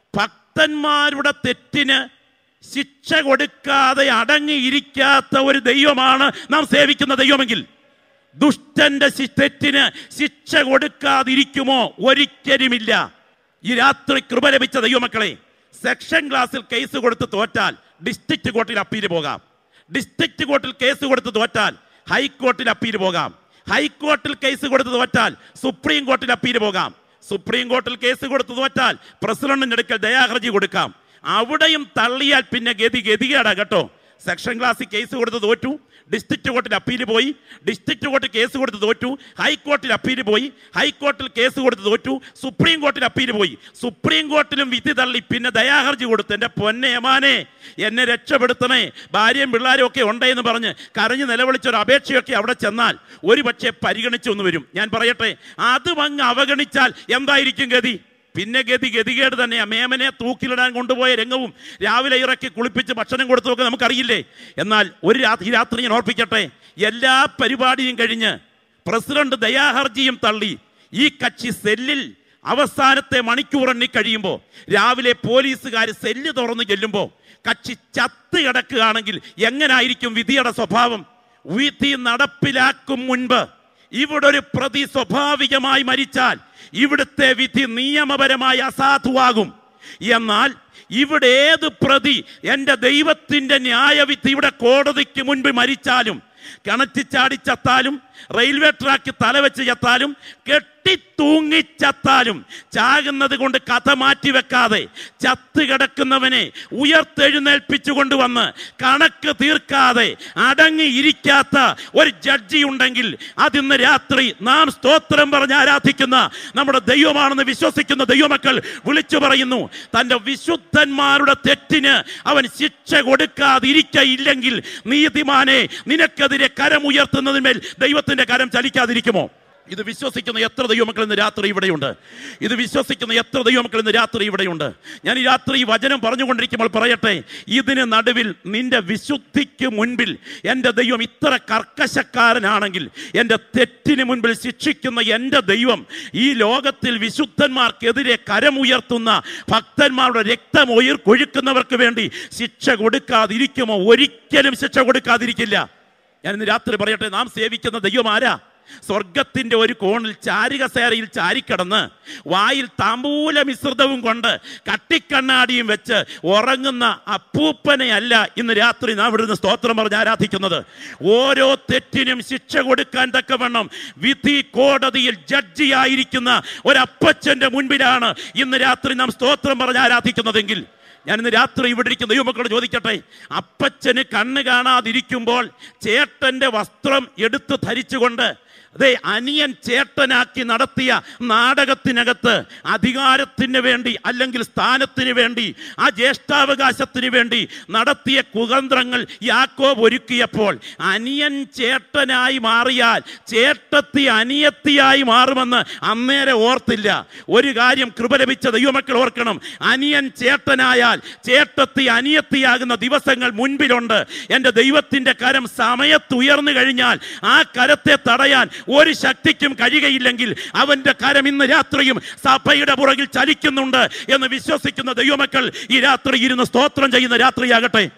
ഭക്തന്മാരുടെ തെറ്റിന് ശിക്ഷ കൊടുക്കാതെ അടങ്ങിയിരിക്കാത്ത ഒരു ദൈവമാണ് നാം സേവിക്കുന്ന ദൈവമെങ്കിൽ ദുഷ്ടന്റെ തെറ്റിന് ശിക്ഷ കൊടുക്കാതിരിക്കുമോ? ഒരിക്കലുമില്ല. ഈ രാത്രി കൃപ ലഭിച്ച ദൈവമക്കളെ, സെക്ഷൻ ക്ലാസ്സിൽ കേസ് കൊടുത്ത് തോറ്റാൽ ഡിസ്ട്രിക്ട് കോർട്ടിൽ അപ്പീൽ പോകാം. ഡിസ്ട്രിക്ട് കോർട്ടിൽ കേസ് കൊടുത്ത് തോറ്റാൽ ഹൈക്കോർട്ടിൽ അപ്പീൽ പോകാം. ഹൈക്കോർട്ടിൽ കേസ് കൊടുത്ത് തോറ്റാൽ സുപ്രീം കോർട്ടിൽ അപ്പീൽ പോകാം. സുപ്രീം കോർട്ടിൽ കേസ് കൊടുത്ത് തോറ്റാൽ പ്രസിഡന്റിന്റെ അടുക്കൽ ദയാഹർജി കൊടുക്കാം. അവിടെയും തള്ളിയാൽ പിന്നെ ഗതി ഗതികേടാ കേട്ടോ. സെക്ഷൻ ക്ലാസ്സിൽ കേസ് കൊടുത്ത് തോറ്റു, ഡിസ്ട്രിക്ട് കോർട്ടിൽ അപ്പീൽ പോയി, ഡിസ്ട്രിക്ട് കോർട്ടിൽ കേസ് കൊടുത്ത് തോറ്റു, ഹൈക്കോർട്ടിൽ അപ്പീൽ പോയി, ഹൈക്കോർട്ടിൽ കേസ് കൊടുത്ത് തോറ്റു, സുപ്രീം കോർട്ടിൽ അപ്പീൽ പോയി, സുപ്രീം കോർട്ടിലും വിധി തള്ളി, പിന്നെ ദയാഹർജി കൊടുത്തു. എൻ്റെ പൊന്നെ യമാനെ, എന്നെ രക്ഷപ്പെടുത്തണേ, ഭാര്യയും പിള്ളേരും ഒക്കെ ഉണ്ടെന്ന് പറഞ്ഞ് കരഞ്ഞ് നിലവിളിച്ചൊരു അപേക്ഷയൊക്കെ അവിടെ ചെന്നാൽ ഒരു പക്ഷേ പരിഗണിച്ചു എന്ന് വരും. ഞാൻ പറയട്ടെ, അതും അങ്ങ് അവഗണിച്ചാൽ എന്തായിരിക്കും ഗതി? പിന്നെ ഗതി ഗതികേട് തന്നെയാ. മേമനെ തൂക്കിലിടാൻ കൊണ്ടുപോയ രംഗവും രാവിലെ ഇറക്കി കുളിപ്പിച്ച് ഭക്ഷണം കൊടുത്തതൊക്കെ നമുക്കറിയില്ലേ. എന്നാൽ ഒരു രാത്രി ഈ രാത്രി ഞാൻ ഓർപ്പിക്കട്ടെ, എല്ലാ പരിപാടിയും കഴിഞ്ഞ് പ്രസിഡന്റ് ദയാഹർജിയും തള്ളി ഈ കക്ഷി സെല്ലിൽ അവസാനത്തെ മണിക്കൂറെണ്ണി കഴിയുമ്പോൾ രാവിലെ പോലീസുകാർ സെല്ല് തുറന്ന് ചെല്ലുമ്പോൾ കക്ഷി ചത്ത് കിടക്കുകയാണെങ്കിൽ എങ്ങനായിരിക്കും വിധിയുടെ സ്വഭാവം? വിധി നടപ്പിലാക്കും മുൻപ് ഇവിടെ ഒരു പ്രതി സ്വാഭാവികമായി മരിച്ചാൽ ഇവിടുത്തെ വിധി നിയമപരമായി അസാധുവാകും. എന്നാൽ ഇവിടെ ഏത് പ്രതി എൻ്റെ ദൈവത്തിൻ്റെ ന്യായവിധിയുടെ കോടതിക്ക് മുൻപ് മരിച്ചാലും, കിണറ്റി ചാടി ചത്താലും, റെയിൽവേ ട്രാക്ക് തലവെച്ച് ചത്താലും, കെട്ടി തൂങ്ങി ചത്താലും, ചാകുന്നത് കൊണ്ട് കഥ മാറ്റിവെക്കാതെ ചത്ത് കിടക്കുന്നവനെ ഉയർത്തെഴുന്നേൽപ്പിച്ചു കൊണ്ടുവന്ന് കണക്ക് തീർക്കാതെ അടങ്ങിയിരിക്കാത്ത ഒരു ജഡ്ജി ഉണ്ടെങ്കിൽ അതിന്ന് രാത്രി നാം സ്തോത്രം പറഞ്ഞ് ആരാധിക്കുന്ന നമ്മുടെ ദൈവമാണെന്ന് വിശ്വസിക്കുന്ന ദൈവമക്കൾ വിളിച്ചു പറയുന്നു. തൻ്റെ വിശുദ്ധന്മാരുടെ തെറ്റിന് അവൻ ശിക്ഷ കൊടുക്കാതിരിക്കയില്ലെങ്കിൽ നീതിമാനെ, നിനക്കെതിരെ കരമുയർത്തുന്നതിന്മേൽ ദൈവത്തിന്റെ കരം ചലിക്കാതിരിക്കുമോ? ഇത് വിശ്വസിക്കുന്ന എത്ര ദൈവമക്കൾ ഇന്ന് രാത്രി ഇവിടെയുണ്ട്? ഇത് വിശ്വസിക്കുന്ന എത്ര ദൈവമക്കൾ ഇന്ന് രാത്രി ഇവിടെയുണ്ട്? ഞാൻ ഈ രാത്രി ഈ വചനം പറഞ്ഞുകൊണ്ടിരിക്കുമ്പോൾ പറയട്ടെ, ഇതിന് നടുവിൽ നിന്റെ വിശുദ്ധിക്ക് മുൻപിൽ എൻ്റെ ദൈവം ഇത്ര കർക്കശക്കാരനാണെങ്കിൽ, എൻ്റെ തെറ്റിന് മുൻപിൽ ശിക്ഷിക്കുന്ന എൻ്റെ ദൈവം ഈ ലോകത്തിൽ വിശുദ്ധന്മാർക്കെതിരെ കരമുയർത്തുന്ന ഭക്തന്മാരുടെ രക്തം ഉയർ കൊഴുക്കുന്നവർക്ക് വേണ്ടി ശിക്ഷ കൊടുക്കാതിരിക്കുമോ? ഒരിക്കലും ശിക്ഷ കൊടുക്കാതിരിക്കില്ല. ഞാൻ ഇന്ന് രാത്രി പറയട്ടെ, നാം സേവിക്കുന്ന ദൈവം ആരാ? സ്വർഗത്തിന്റെ ഒരു കോണിൽ ചാരികസേരയിൽ ചാരിക്കിടന്ന് വായിൽ താമ്പൂല മിശ്രിതവും കൊണ്ട് കട്ടിക്കണ്ണാടിയും വെച്ച് ഉറങ്ങുന്ന അപ്പൂപ്പനെയല്ല ഇന്ന് രാത്രി നാം ഇവിടുന്ന് സ്തോത്രം പറഞ്ഞ് ആരാധിക്കുന്നത്. ഓരോ തെറ്റിനും ശിക്ഷ കൊടുക്കാൻ തക്കവണ്ണം വിധി കോടതിയിൽ ജഡ്ജിയായിരിക്കുന്ന ഒരപ്പച്ചന്റെ മുൻപിലാണ് ഇന്ന് രാത്രി നാം സ്തോത്രം പറഞ്ഞ് ആരാധിക്കുന്നതെങ്കിൽ, ഞാൻ ഇന്ന് രാത്രി ഇവിടെ ഇരിക്കുന്ന ദൈവമക്കളോട് ചോദിക്കട്ടെ, അപ്പച്ചന് കണ്ണ് കാണാതിരിക്കുമ്പോൾ ചേട്ടന്റെ വസ്ത്രം എടുത്ത് ധരിച്ചുകൊണ്ട് അതെ അനിയൻ ചേട്ടനാക്കി നടത്തിയ നാടകത്തിനകത്ത് അധികാരത്തിന് വേണ്ടി അല്ലെങ്കിൽ സ്ഥാനത്തിന് വേണ്ടി ആ ജ്യേഷ്ഠാവകാശത്തിന് വേണ്ടി നടത്തിയ കുതന്ത്രങ്ങൾ യാക്കോബ് ഒരുക്കിയപ്പോൾ അനിയൻ ചേട്ടനായി മാറിയാൽ ചേട്ടത്തി അനിയത്തിയായി മാറുമെന്ന് അന്നേരം ഓർത്തില്ല. ഒരു കാര്യം കൃപ ലഭിച്ച ദൈവമക്കൾ ഓർക്കണം, അനിയൻ ചേട്ടനായാൽ ചേട്ടത്തി അനിയത്തിയാകുന്ന ദിവസങ്ങൾ മുൻപിലുണ്ട്. എൻ്റെ ദൈവത്തിൻ്റെ കരം സമയത്തുയർന്നു കഴിഞ്ഞാൽ ആ കരത്തെ തടയാൻ ഒരു ശക്തിക്കും കഴിയുകയില്ലെങ്കിൽ അവന്റെ കരം ഇന്ന് രാത്രിയും സഭയുടെ പുറകിൽ ചലിക്കുന്നുണ്ട് എന്ന് വിശ്വസിക്കുന്ന ദൈവമക്കൾ ഈ രാത്രി ഇരുന്ന് സ്തോത്രം ചെയ്യുന്ന രാത്രിയാകട്ടെ.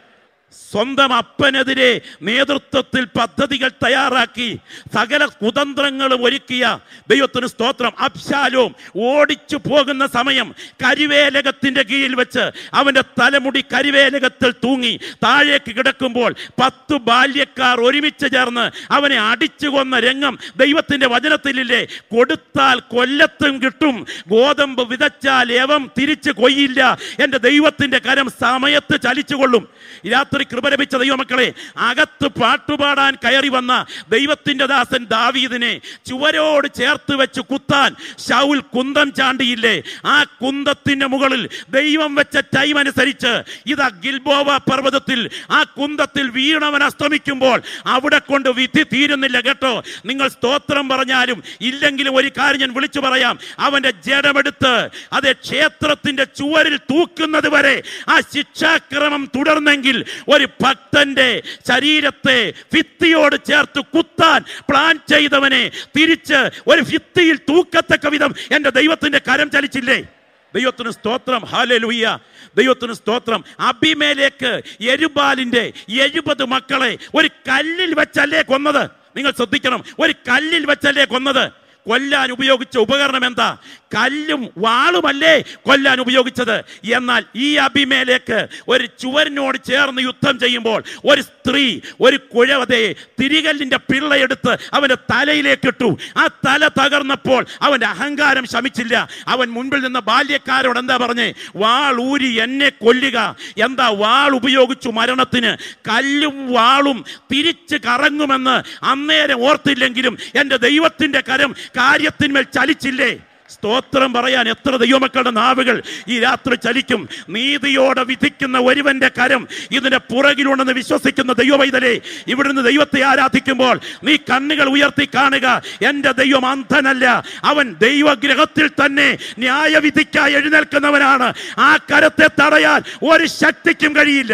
സ്വന്തം അപ്പനെതിരെ നേതൃത്വത്തിൽ പദ്ധതികൾ തയ്യാറാക്കി സകല കുതന്ത്രങ്ങളും ഒരുക്കിയ ദൈവത്തിന് സ്തോത്രം. അബ്ശാലോം ഓടിച്ചു പോകുന്ന സമയം കരിവേലകത്തിന്റെ കീഴിൽ വെച്ച് അവന്റെ തലമുടി കരിവേലകത്തിൽ തൂങ്ങി താഴേക്ക് കിടക്കുമ്പോൾ പത്തു ബാല്യക്കാർ ഒരുമിച്ച് ചേർന്ന് അവനെ അടിച്ചു കൊന്ന രംഗം ദൈവത്തിന്റെ വചനത്തിലില്ലേ? കൊടുത്താൽ കൊല്ലത്തും കിട്ടും, ഗോതമ്പ് വിതച്ചാൽ ഏവം തിരിച്ചു കൊയ്യില്ല, എൻ്റെ ദൈവത്തിന്റെ കരം സമയത്ത് ചലിച്ചുകൊള്ളും. രാത്രി കൃപ ലഭിച്ച ദൈവമക്കളെ, അകത്ത് പാട്ടുപാടാൻ കയറി വന്ന ദൈവത്തിന്റെ ദാസൻ ദാവീദിനെ ചുവരോട് ചേർത്ത് വെച്ച് കുത്താൻ ശൗൽ കുന്തം ചാണ്ടിയില്ലേ? ആ കുന്തത്തിന്റെ മുകളിൽ ദൈവം വെച്ച ടൈം അനുസരിച്ച് ഇതാ ഗിൽബോവ പർവ്വതത്തിൽ ആ കുന്തത്തിൽ വീണവൻ അസ്തമിക്കുമ്പോൾ അവിടെ കൊണ്ട് വിധി തീരുന്നില്ല കേട്ടോ. നിങ്ങൾ സ്തോത്രം പറഞ്ഞാലും ഇല്ലെങ്കിലും ഒരു കാര്യം ഞാൻ വിളിച്ചു പറയാം. അവന്റെ ജഡമെടുത്ത് അതേ ക്ഷേത്രത്തിന്റെ ചുവരിൽ തൂക്കുന്നത് വരെ ആ ശിക്ഷാക്രമം തുടർന്നെങ്കിൽ ഒരു ഭക്തന്റെ ശരീരത്തെ ഭിത്തിയോട് ചേർത്ത് കുത്താൻ പ്ലാൻ ചെയ്തവനെ തിരിച്ച് ഒരു ഭിത്തിയിൽ തൂക്കത്തക്ക വിധം എൻ്റെ ദൈവത്തിന്റെ കരം ചലിച്ചില്ലേ? ദൈവത്തിന് സ്തോത്രം, ഹല്ലേലൂയ, ദൈവത്തിന് സ്തോത്രം. അബീമേലെക്ക് യെരുബ്ബാലിന്റെ എഴുപത് മക്കളെ ഒരു കല്ലിൽ വെച്ചല്ലേ കൊന്നത്? നിങ്ങൾ ശ്രദ്ധിക്കണം, ഒരു കല്ലിൽ വെച്ചല്ലേ കൊന്നത്. കൊല്ലാൻ ഉപയോഗിച്ച ഉപകരണം എന്താ? കല്ലും വാളുമല്ലേ കൊല്ലാൻ ഉപയോഗിച്ചത്. എന്നാൽ ഈ അബീമേലെക്ക് ഒരു ചുവരിനോട് ചേർന്ന് യുദ്ധം ചെയ്യുമ്പോൾ ഒരു സ്ത്രീ ഒരു കുഴവതെ തിരികല്ലിന്റെ പിള്ളയെടുത്ത് അവന്റെ തലയിലേക്ക് ഇട്ടു. ആ തല തകർന്നപ്പോൾ അവന്റെ അഹങ്കാരം ശമിച്ചില്ല. അവൻ മുൻപിൽ നിന്ന ബാല്യക്കാരോട് എന്താ പറഞ്ഞേ? വാൾ ഊരി എന്നെ കൊല്ലുക. എന്താ വാൾ ഉപയോഗിച്ചു മരണത്തിന്? കല്ലും വാളും തിരിച്ച് കറങ്ങുമെന്ന് അന്നേരം ഓർത്തില്ലെങ്കിലും എൻ്റെ ദൈവത്തിന്റെ കരം കാര്യത്തിന്മേൽ ചലിച്ചില്ലേ? സ്തോത്രം പറയാൻ എത്ര ദൈവമക്കളുടെ നാവുകൾ ഈ രാത്രി ചലിക്കും. നീതിയോടെ വിധിക്കുന്ന ഒരുവന്റെ കരം ഇതിന്റെ പുറകിലുണ്ടെന്ന് വിശ്വസിക്കുന്ന ദൈവവൈതലേ, ഇവിടുന്ന് ദൈവത്തെ ആരാധിക്കുമ്പോൾ നീ കണ്ണുകൾ ഉയർത്തി കാണുക. എൻ്റെ ദൈവം അന്ധനല്ല, അവൻ ദൈവഗ്രഹത്തിൽ തന്നെ ന്യായവിധിക്കായി എഴുന്നേൽക്കുന്നവനാണ്. ആ കരത്തെ തടയാൻ ഒരു ശക്തിക്കും കഴിയില്ല.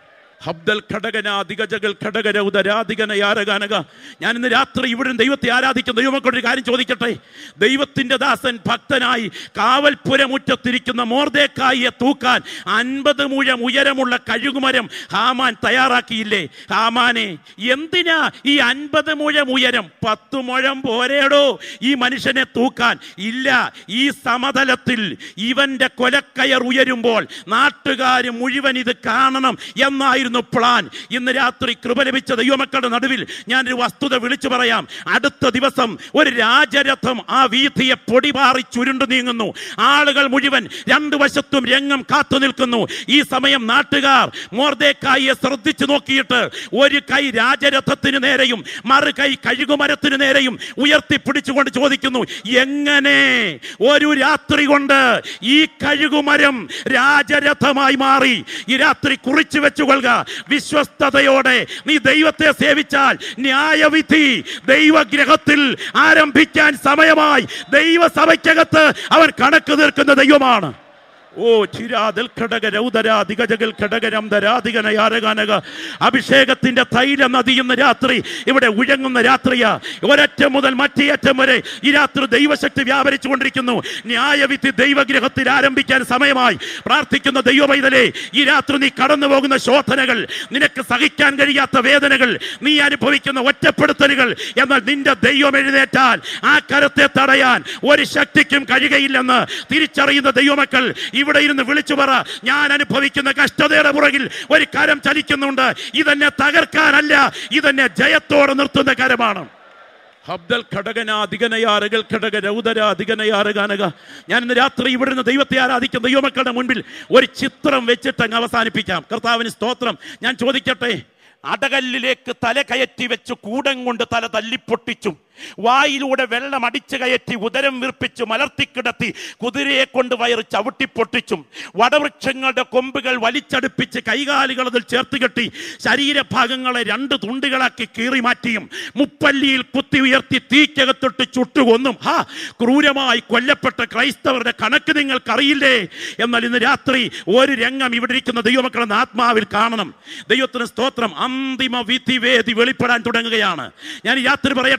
ഹബ്ദൽ ഘടകന ദിഗജകൾ ഘടകര ഉദരാധികന യാരഗാനക. ഞാൻ ഇന്ന് രാത്രി ഇവിടെ ദൈവത്തെ ആരാധിക്കുന്ന ദൈവമക്കളൊരു കാര്യം ചോദിക്കട്ടെ. ദൈവത്തിന്റെ ദാസൻ ഭക്തനായി കാവൽപുരമുറ്റത്തിരിക്കുന്ന മോർദെഖായിയെ തൂക്കാൻ അൻപത് മുഴം ഉയരമുള്ള കഴുകുമരം ഹാമാൻ തയ്യാറാക്കിയില്ലേ? ഹാമാനെ, എന്തിനാ ഈ അൻപത് മുഴം ഉയരം? പത്തു മുഴം പോരേടോ ഈ മനുഷ്യനെ തൂക്കാൻ? ഇല്ല, ഈ സമതലത്തിൽ ഇവന്റെ കൊലക്കയർ ഉയരുമ്പോൾ നാട്ടുകാർ മുഴുവൻ ഇത് കാണണം എന്നായിരുന്നു പ്ലാൻ. ഇന്ന് രാത്രി കൃപ ലഭിച്ച ദൈവമക്കളുടെ നടുവിൽ ഞാനൊരു വസ്തുത വിളിച്ചു പറയാം. അടുത്ത ദിവസം ഒരു രാജരഥം ആ വീഥിയെ പൊടിപാറി ചുരുണ്ടു നീങ്ങുന്നു. ആളുകൾ മുഴുവൻ രണ്ടു വശത്തും രംഗം കാത്തു നിൽക്കുന്നു. ഈ സമയം നാട്ടുകാർ മോർദെഖായിയെ ശ്രദ്ധിച്ചു നോക്കിയിട്ട് ഒരു കൈ രാജരഥത്തിന് നേരെയും മറു കൈ കഴുകുമരത്തിന് നേരെയും ഉയർത്തിപ്പിടിച്ചുകൊണ്ട് ചോദിക്കുന്നു, എങ്ങനെ ഒരു രാത്രി കൊണ്ട് ഈ കഴുകുമരം രാജരഥമായി മാറി? ഈ രാത്രി കുറിച്ചു വെച്ചുകൊള്ളുക. വിശ്വസ്തയോടെ നീ ദൈവത്തെ സേവിച്ചാൽ ന്യായവിധി ദൈവഗ്രഹത്തിൽ ആരംഭിക്കാൻ സമയമായി. ദൈവസഭയ്ക്കകത്ത് അവൻ കണക്ക് തീർക്കുന്ന ദൈവമാണ്. ഓ ചിരാതിൽ ഘടക രൗദരാ ദിഗജകൾ ഘടകരം ധരാധികന യാരഗാനക. അഭിഷേകത്തിന്റെ തൈല നദി ഇന്ന് രാത്രി ഇവിടെ ഉഴങ്ങുന്ന രാത്രിയാ. ഒരറ്റം മുതൽ മറ്റേ അറ്റം വരെ ഈ രാത്രി ദൈവശക്തി വ്യാപരിച്ചു കൊണ്ടിരിക്കുന്നു. ന്യായവിധി ദൈവഗ്രഹത്തിൽ ആരംഭിക്കാൻ സമയമായി. പ്രാർത്ഥിക്കുന്ന ദൈവമൈതലേ, ഈ രാത്രി നീ കടന്നു പോകുന്ന ശോധനകൾ, നിനക്ക് സഹിക്കാൻ കഴിയാത്ത വേദനകൾ, നീ അനുഭവിക്കുന്ന ഒറ്റപ്പെടുത്തലുകൾ, എന്നാൽ നിന്റെ ദൈവം എഴുന്നേറ്റാൽ ആ കരത്തെ തടയാൻ ഒരു ശക്തിക്കും കഴിയുകയില്ലെന്ന് തിരിച്ചറിയുന്ന ദൈവമക്കൾ ഇവിടെ ഇരുന്ന് വിളിച്ചു പറ, ഞാൻ അനുഭവിക്കുന്ന കഷ്ടതയുടെ പുറകിൽ ഒരു കരം ചലിക്കുന്നുണ്ട്. ഇതെന്നെ തകർക്കാനല്ല, ഇതെന്നെ ജയത്തോടെ നിർത്തുന്ന കരമാണ്. ഹബ്ദൽ ഘടകനാധികനയാറുകൾ ഘടക രൗദരാധികനയാറുകാനക. ഞാൻ ഇന്ന് രാത്രി ഇവിടുന്ന് ദൈവത്തെ ആരാധിക്കുന്ന ദൈവമക്കളുടെ മുൻപിൽ ഒരു ചിത്രം വെച്ചിട്ട് അങ്ങ് അവസാനിപ്പിക്കാം. കർത്താവിന് സ്തോത്രം. ഞാൻ ചോദിക്കട്ടെ, അടകല്ലിലേക്ക് തല കയറ്റി വെച്ച് കൂടം കൊണ്ട് തല തല്ലിപ്പൊട്ടിച്ചും വായിലൂടെ വെള്ളം അടിച്ചു കയറ്റി ഉദരം വീർപ്പിച്ചു മലർത്തിക്കിടത്തി കുതിരയെ കൊണ്ട് വയറ് ചവിട്ടിപ്പൊട്ടിച്ചും വടവൃക്ഷങ്ങളുടെ കൊമ്പുകൾ വലിച്ചടുപ്പിച്ച് കൈകാലുകൾ അതിൽ ചേർത്ത് കെട്ടി ശരീരഭാഗങ്ങളെ രണ്ട് തുണ്ടുകളാക്കി കീറി മാറ്റിയും മുപ്പല്ലിയിൽ കുത്തി ഉയർത്തി തീക്കകത്തൊട്ട് ചുട്ടുകൊന്നും ഹാ ക്രൂരമായി കൊല്ലപ്പെട്ട ക്രൈസ്തവരുടെ കണക്ക് നിങ്ങൾക്കറിയില്ലേ? എന്നാൽ ഇന്ന് രാത്രി ഒരു രംഗം ഇവിടെ ഇരിക്കുന്ന ദൈവമക്കളെന്ന് ആത്മാവിൽ കാണണം. ദൈവത്തിന് സ്തോത്രം. അന്തിമ വിധിവേദി വെളിപ്പെടാൻ തുടങ്ങുകയാണ്. ഞാൻ ഈ രാത്രി പറയട്ടെ,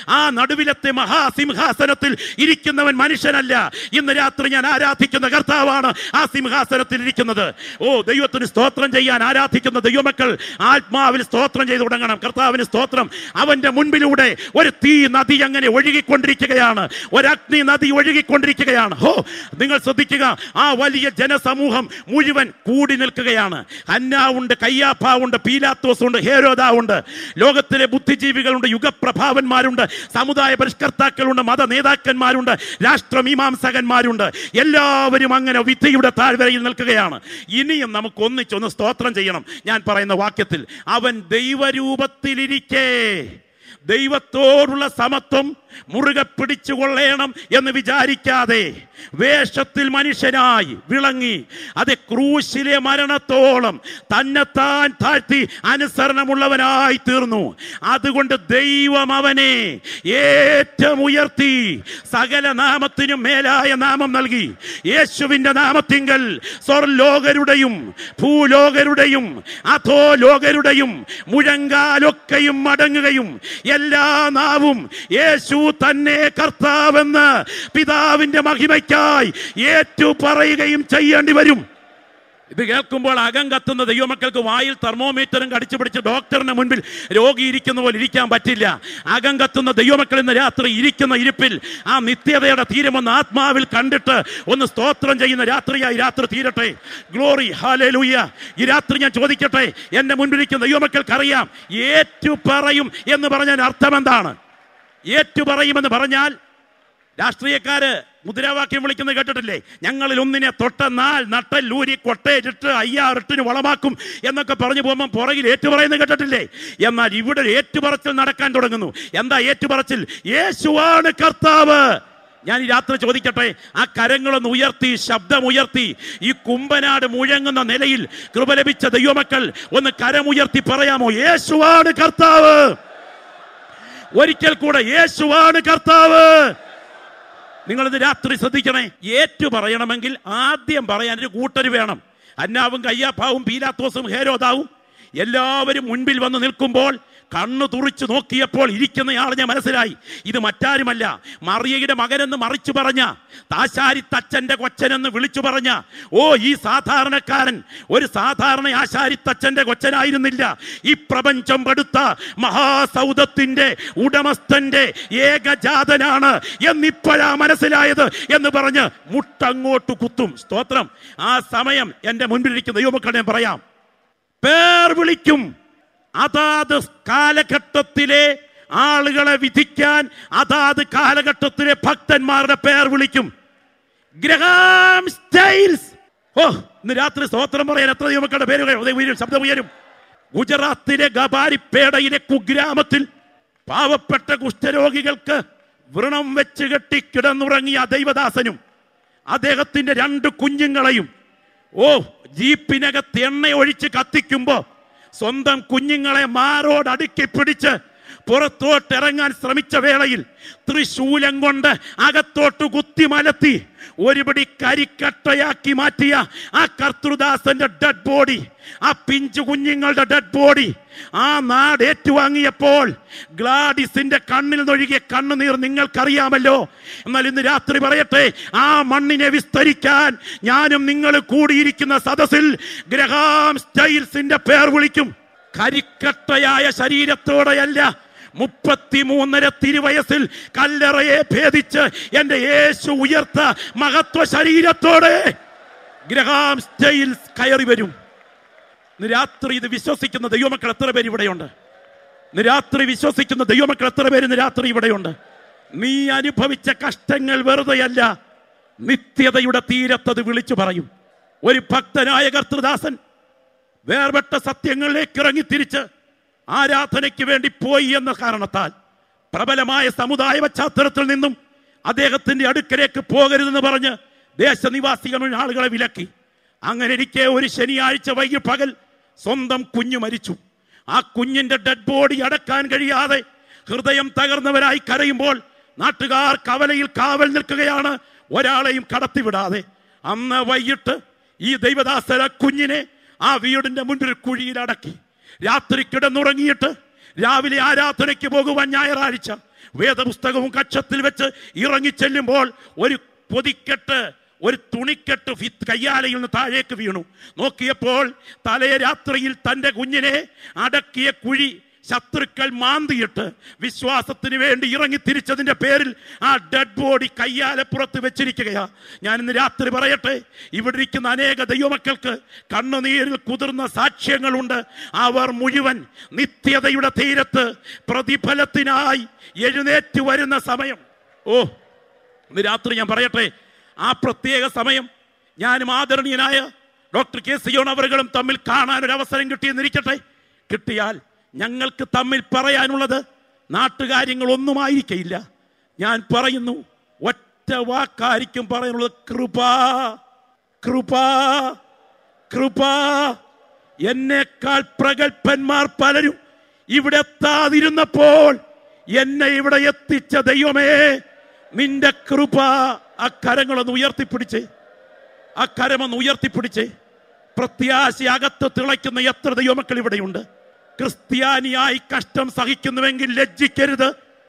ആ നടുവിലത്തെ മഹാസിംഹാസനത്തിൽ ഇരിക്കുന്നവൻ മനുഷ്യനല്ല. ഇന്ന് രാത്രി ഞാൻ ആരാധിക്കുന്ന കർത്താവാണ് ആ സിംഹാസനത്തിൽ ഇരിക്കുന്നത്. ഓ, ദൈവത്തിന് സ്തോത്രം ചെയ്യാൻ ആരാധിക്കുന്ന ദൈവമക്കൾ ആത്മാവിൽ സ്തോത്രം ചെയ്ത് തുടങ്ങണം. കർത്താവിന് സ്തോത്രം. അവന്റെ മുൻപിലൂടെ ഒരു തീ നദി അങ്ങനെ ഒഴുകിക്കൊണ്ടിരിക്കുകയാണ്, ഒരു അഗ്നി നദി ഒഴുകിക്കൊണ്ടിരിക്കുകയാണ്. ഹോ, നിങ്ങൾ ശ്രദ്ധിക്കുക, ആ വലിയ ജനസമൂഹം മുഴുവൻ കൂടി നിൽക്കുകയാണ്. ഹന്നാവുണ്ട്, കയ്യാപ്പാവുണ്ട്, പീലാത്തോസ് ഉണ്ട്, ഹേരോദാവുണ്ട്, ലോകത്തിലെ ബുദ്ധിജീവികളുണ്ട്, യുഗപ്രഭാവന്മാരുണ്ട്, സമുദായ പരിഷ്കർത്താക്കളുണ്ട്, മത നേതാക്കന്മാരുണ്ട്, രാഷ്ട്രമീമാംസകന്മാരുണ്ട്. എല്ലാവരും അങ്ങനെ വിധിയുടെ താഴ്വരയിൽ നിൽക്കുകയാണ്. ഇനിയും നമുക്ക് ഒന്നിച്ചൊന്ന് സ്തോത്രം ചെയ്യണം. ഞാൻ പറയുന്ന വാക്യത്തിൽ അവൻ ദൈവരൂപത്തിലിരിക്കെ ദൈവത്തോടുള്ള സമത്വം മുറുകെ പിടിച്ചുകൊള്ളണം എന്ന് വിചാരിക്കാതെ വേഷത്തിൽ മനുഷ്യനായി വിളങ്ങി അത് ക്രൂശിലെ മരണത്തോളം തന്നെത്താൻ താഴ്ത്തി അനുസരണമുള്ളവനായി തീർന്നു. അതുകൊണ്ട് ദൈവം അവനെ ഏറ്റവും ഉയർത്തി സകല നാമത്തിനും മേലായ നാമം നൽകി. യേശുവിന്റെ നാമത്തിങ്കൽ സ്വർലോകരുടെയും ഭൂലോകരുടെയും അധോലോകരുടെയും മുഴങ്കാലൊക്കെയും മടങ്ങുകയും എല്ലാ നാവും യേശു തന്നെ കർത്താവെന്ന് പിതാവിന്റെ മഹിമയ്ക്കായി ഏറ്റു പറയുകയും ചെയ്യേണ്ടി വരും. ഇത് കേൾക്കുമ്പോൾ അകം കത്തുന്ന ദൈവമക്കൾക്ക് വായിൽ തെർമോമീറ്ററും കടിച്ചു പിടിച്ച് ഡോക്ടറിന് മുൻപിൽ രോഗി ഇരിക്കുന്ന പോലെ ഇരിക്കാൻ പറ്റില്ല. അകം കത്തുന്ന ദൈവമക്കൾ ഇന്ന് രാത്രി ഇരിക്കുന്ന ഇരിപ്പിൽ ആ നിത്യതയുടെ തീരമൊന്ന് ആത്മാവിൽ കണ്ടിട്ട് ഒന്ന് സ്തോത്രം ചെയ്യുന്ന രാത്രിയായി രാത്രി തീരട്ടെ. Glory, hallelujah. ഈ രാത്രി ഞാൻ ചോദിക്കട്ടെ, എന്റെ മുൻപിലിരിക്കുന്ന ദൈവമക്കൾക്കറിയാം ഏറ്റു പറയും എന്ന് പറഞ്ഞാൽ അർത്ഥം എന്താണ്? ഏറ്റു പറയുമെന്ന് പറഞ്ഞാൽ രാഷ്ട്രീയക്കാര് മുദ്രാവാക്യം വിളിക്കുന്നത് കേട്ടിട്ടില്ലേ? ഞങ്ങളിൽ ഒന്നിനെ തൊട്ടെന്നാൽ നട്ടല്ലൂരി കൊട്ടേറ്റിട്ട് അയ്യാറിട്ടിന് വളമാക്കും എന്നൊക്കെ പറഞ്ഞു പോകുമ്പോൾ പുറകിൽ ഏറ്റുപറയുന്നത് കേട്ടിട്ടില്ലേ? എന്നാൽ ഇവിടെ ഏറ്റുപറച്ചിൽ നടക്കാൻ തുടങ്ങുന്നു. എന്താ ഏറ്റുപറച്ചിൽ? യേശുവാണ് കർത്താവ്. ഞാൻ ഈ രാത്രി ചോദിക്കട്ടെ, ആ കരങ്ങളൊന്ന് ഉയർത്തി, ശബ്ദം ഉയർത്തി, ഈ കുമ്പനാട് മുഴങ്ങുന്ന നിലയിൽ കൃപ ലഭിച്ച ദൈവമക്കൾ ഒന്ന് കരമുയർത്തി പറയാമോ? യേശുവാണ് കർത്താവ്. ഒരിക്കൽ കൂടെ, യേശുവാണ് കർത്താവ്. നിങ്ങളിത് രാത്രി ശ്രദ്ധിക്കണേ. ഏറ്റു പറയണമെങ്കിൽ ആദ്യം പറയാൻ ഒരു കൂട്ടര് വേണം. ഹന്നാവും കയ്യാപ്പാവും പീലാത്തോസും ഹേരോദാവും എല്ലാവരും മുൻപിൽ വന്ന് നിൽക്കുമ്പോൾ കണ്ണു തുറിച്ചു നോക്കിയപ്പോൾ ഇരിക്കുന്നയാൾ ഞാൻ മനസ്സിലായി, ഇത് മറ്റാരുമല്ല, മറിയയുടെ മകനെന്ന് മറിച്ചു പറഞ്ഞ, താശാരി തച്ചന്റെ കൊച്ചനെന്ന് വിളിച്ചു പറഞ്ഞ ഓ ഈ സാധാരണക്കാരൻ ഒരു സാധാരണ ആശാരി തച്ചന്റെ കൊച്ചനായിരുന്നില്ല. ഈ പ്രപഞ്ചം പടുത്ത മഹാസൗധത്തിന്റെ ഉടമസ്ഥന്റെ ഏകജാതനാണ് എന്നിപ്പോഴാ മനസ്സിലായത് എന്ന് പറഞ്ഞ് മുട്ടങ്ങോട്ട് കുത്തും. സ്തോത്രം. ആ സമയം എന്റെ മുൻപിലിരിക്കുന്ന ദൈവമക്കളെ പറയാം, പേർ വിളിക്കും. അതാത് കാലഘട്ടത്തിലെ ആളുകളെ വിധിക്കാൻ അതാത് കാലഘട്ടത്തിലെ ഭക്തന്മാരുടെ പേർ വിളിക്കും. Graham styles. ഓ, ഇന്ന് രാത്രി സ്തോത്രം പറയാൻ എത്ര ദൈവമക്കളുടെ പേരുകൾ ശബ്ദം ഉയരും. ഗുജറാത്തിലെ ഗബാരിപ്പേടയിലെ കുഗ്രാമത്തിൽ പാവപ്പെട്ട കുഷ്ഠരോഗികൾക്ക് വ്രണം വെച്ച് കെട്ടി കിടന്നുറങ്ങിയ ദൈവദാസനും അദ്ദേഹത്തിന്റെ രണ്ട് കുഞ്ഞുങ്ങളെയും ഓ ജീപ്പിനകത്ത് എണ്ണ ഒഴിച്ച് കത്തിക്കുമ്പോ സ്വന്തം കുഞ്ഞുങ്ങളെ മാറോട് അടുക്കി പിടിച്ച് പുറത്തോട്ട് ഇറങ്ങാൻ ശ്രമിച്ച വേളയിൽ ത്രിശൂലം കൊണ്ട് അകത്തോട്ട് കുത്തി മലത്തി ഒരുപടി കരിക്കട്ടയാക്കി മാറ്റിയ ആ കർത്തൃദാസന്റെ ഡെഡ് ബോഡി, ആ പിഞ്ചു കുഞ്ഞുങ്ങളുടെ ഡെഡ് ബോഡി ആ നാട് ഏറ്റുവാങ്ങിയപ്പോൾ ഗ്ലാഡിസിന്റെ കണ്ണിൽ നിന്നൊഴുകിയ കണ്ണുനീർ നിങ്ങൾക്കറിയാമല്ലോ. എന്നാൽ ഇന്ന് രാത്രി പറയട്ടെ, ആ മണ്ണിനെ വിസ്തരിക്കാൻ ഞാനും നിങ്ങൾ കൂടിയിരിക്കുന്ന സദസ്സിൽ ഗ്രഹാം സ്റ്റൈൽസിന്റെ പേർ വിളിക്കും. കരിക്കട്ടയായ ശരീരത്തോടെയല്ല, മുപ്പത്തിമൂന്നര തിരുവയസ്സിൽ കല്ലറയെ ഭേദിച്ച് എന്റെ യേശു ഉയർത്ത മഹത്വ ശരീരത്തോടെ ഗ്രഹാം സ്റ്റൈൽസ് കയറി വരും. രാത്രി ഇത് വിശ്വസിക്കുന്ന ദൈവമക്കൾ എത്ര പേര് ഇവിടെയുണ്ട്? രാത്രി വിശ്വസിക്കുന്ന ദൈവമക്കൾ എത്ര പേര് രാത്രി ഇവിടെയുണ്ട്? നീ അനുഭവിച്ച കഷ്ടങ്ങൾ വെറുതെയല്ല, നിത്യതയുടെ തീരത്തത് വിളിച്ചു പറയും. ഒരു ഭക്തനായ കർത്തൃദാസൻ വേർപെട്ട സത്യങ്ങളിലേക്ക് ഇറങ്ങി തിരിച്ച് ആരാധനയ്ക്ക് വേണ്ടി പോയി എന്ന കാരണത്താൽ പ്രബലമായ സമുദായ പശ്ചാത്തലത്തിൽ നിന്നും അദ്ദേഹത്തിന്റെ അടുക്കലേക്ക് പോകരുതെന്ന് പറഞ്ഞ് ദേശനിവാസികളുടെ ആളുകളെ വിലക്കി. അങ്ങനെ ഇരിക്കെ ഒരു ശനിയാഴ്ച വൈകി പകൽ സ്വന്തം കുഞ്ഞു മരിച്ചു. ആ കുഞ്ഞിന്റെ ഡെഡ് ബോഡി അടക്കാൻ കഴിയാതെ ഹൃദയം തകർന്നവരായി കരയുമ്പോൾ നാട്ടുകാർ കവലയിൽ കാവൽ നിൽക്കുകയാണ്, ഒരാളെയും കടത്തിവിടാതെ. അന്ന് വൈകിട്ട് ഈ ദൈവദാസര കുഞ്ഞിനെ ആ വീടിന്റെ മുൻപിൽ കുഴിയിൽ അടക്കി രാത്രി കിടന്നുറങ്ങിയിട്ട് രാവിലെ ആരാധനയ്ക്ക് പോകുവാൻ ഞായറാഴ്ച വേദപുസ്തകവും കക്ഷത്തിൽ വെച്ച് ഇറങ്ങിച്ചെല്ലുമ്പോൾ ഒരു പൊതിക്കെട്ട്, ഒരു തുണിക്കെട്ട് കയ്യാലയിൽ നിന്ന് താഴേക്ക് വീണു. നോക്കിയപ്പോൾ തലേ രാത്രിയിൽ തൻ്റെ കുഞ്ഞിനെ അടക്കിയ കുഴി ശത്രുക്കൾ മാന്തിയിട്ട് വിശ്വാസത്തിന് വേണ്ടി ഇറങ്ങി തിരിച്ചതിൻ്റെ പേരിൽ ആ ഡെഡ് ബോഡി കയ്യാലപ്പുറത്ത് വെച്ചിരിക്കുകയാ. ഞാൻ ഇന്ന് രാത്രി പറയട്ടെ, ഇവിടെ ഇരിക്കുന്ന അനേക ദൈവമക്കൾക്ക് കണ്ണുനീരിൽ കുതിർന്ന സാക്ഷ്യങ്ങളുണ്ട്. അവർ മുഴുവൻ നിത്യതയുടെ തീരത്ത് പ്രതിഫലത്തിനായി എഴുന്നേറ്റ് വരുന്ന സമയം. ഓ, ഇന്ന് രാത്രി ഞാൻ പറയട്ടെ, ആ പ്രത്യേക സമയം ഞാനും ആദരണീയനായ ഡോക്ടർ കെ സിയോൺ അവர்களுം തമ്മിൽ കാണാനൊരവസരം കിട്ടിയെന്നിരിക്കട്ടെ. കിട്ടിയാൽ ഞങ്ങൾക്ക് തമ്മിൽ പറയാനുള്ളത് നാട്ടുകാര്യങ്ങളൊന്നുമായിരിക്കില്ല. ഞാൻ പറയുന്നു, ഒറ്റ വാക്കായിരിക്കും പറയാനുള്ളത്, കൃപാ കൃപാ കൃപാ. എന്നേക്കാൾ പ്രഗത്ഭന്മാർ പലരും ഇവിടെ എത്താതിരുന്നപ്പോൾ എന്നെ ഇവിടെ എത്തിച്ച ദൈവമേ, നിന്റെ കൃപ. ആ കരങ്ങളൊന്ന് ഉയർത്തിപ്പിടിച്ച്, ആ കരമൊന്ന് ഉയർത്തിപ്പിടിച്ച്. പ്രത്യാശ അകത്ത് തിളയ്ക്കുന്ന എത്ര ദൈവമക്കൾ ഇവിടെയുണ്ട്. ക്രിസ്ത്യാനിയായി കഷ്ടം സഹിക്കുന്നുവെങ്കിൽ ലജ്ജിക്കരുത്.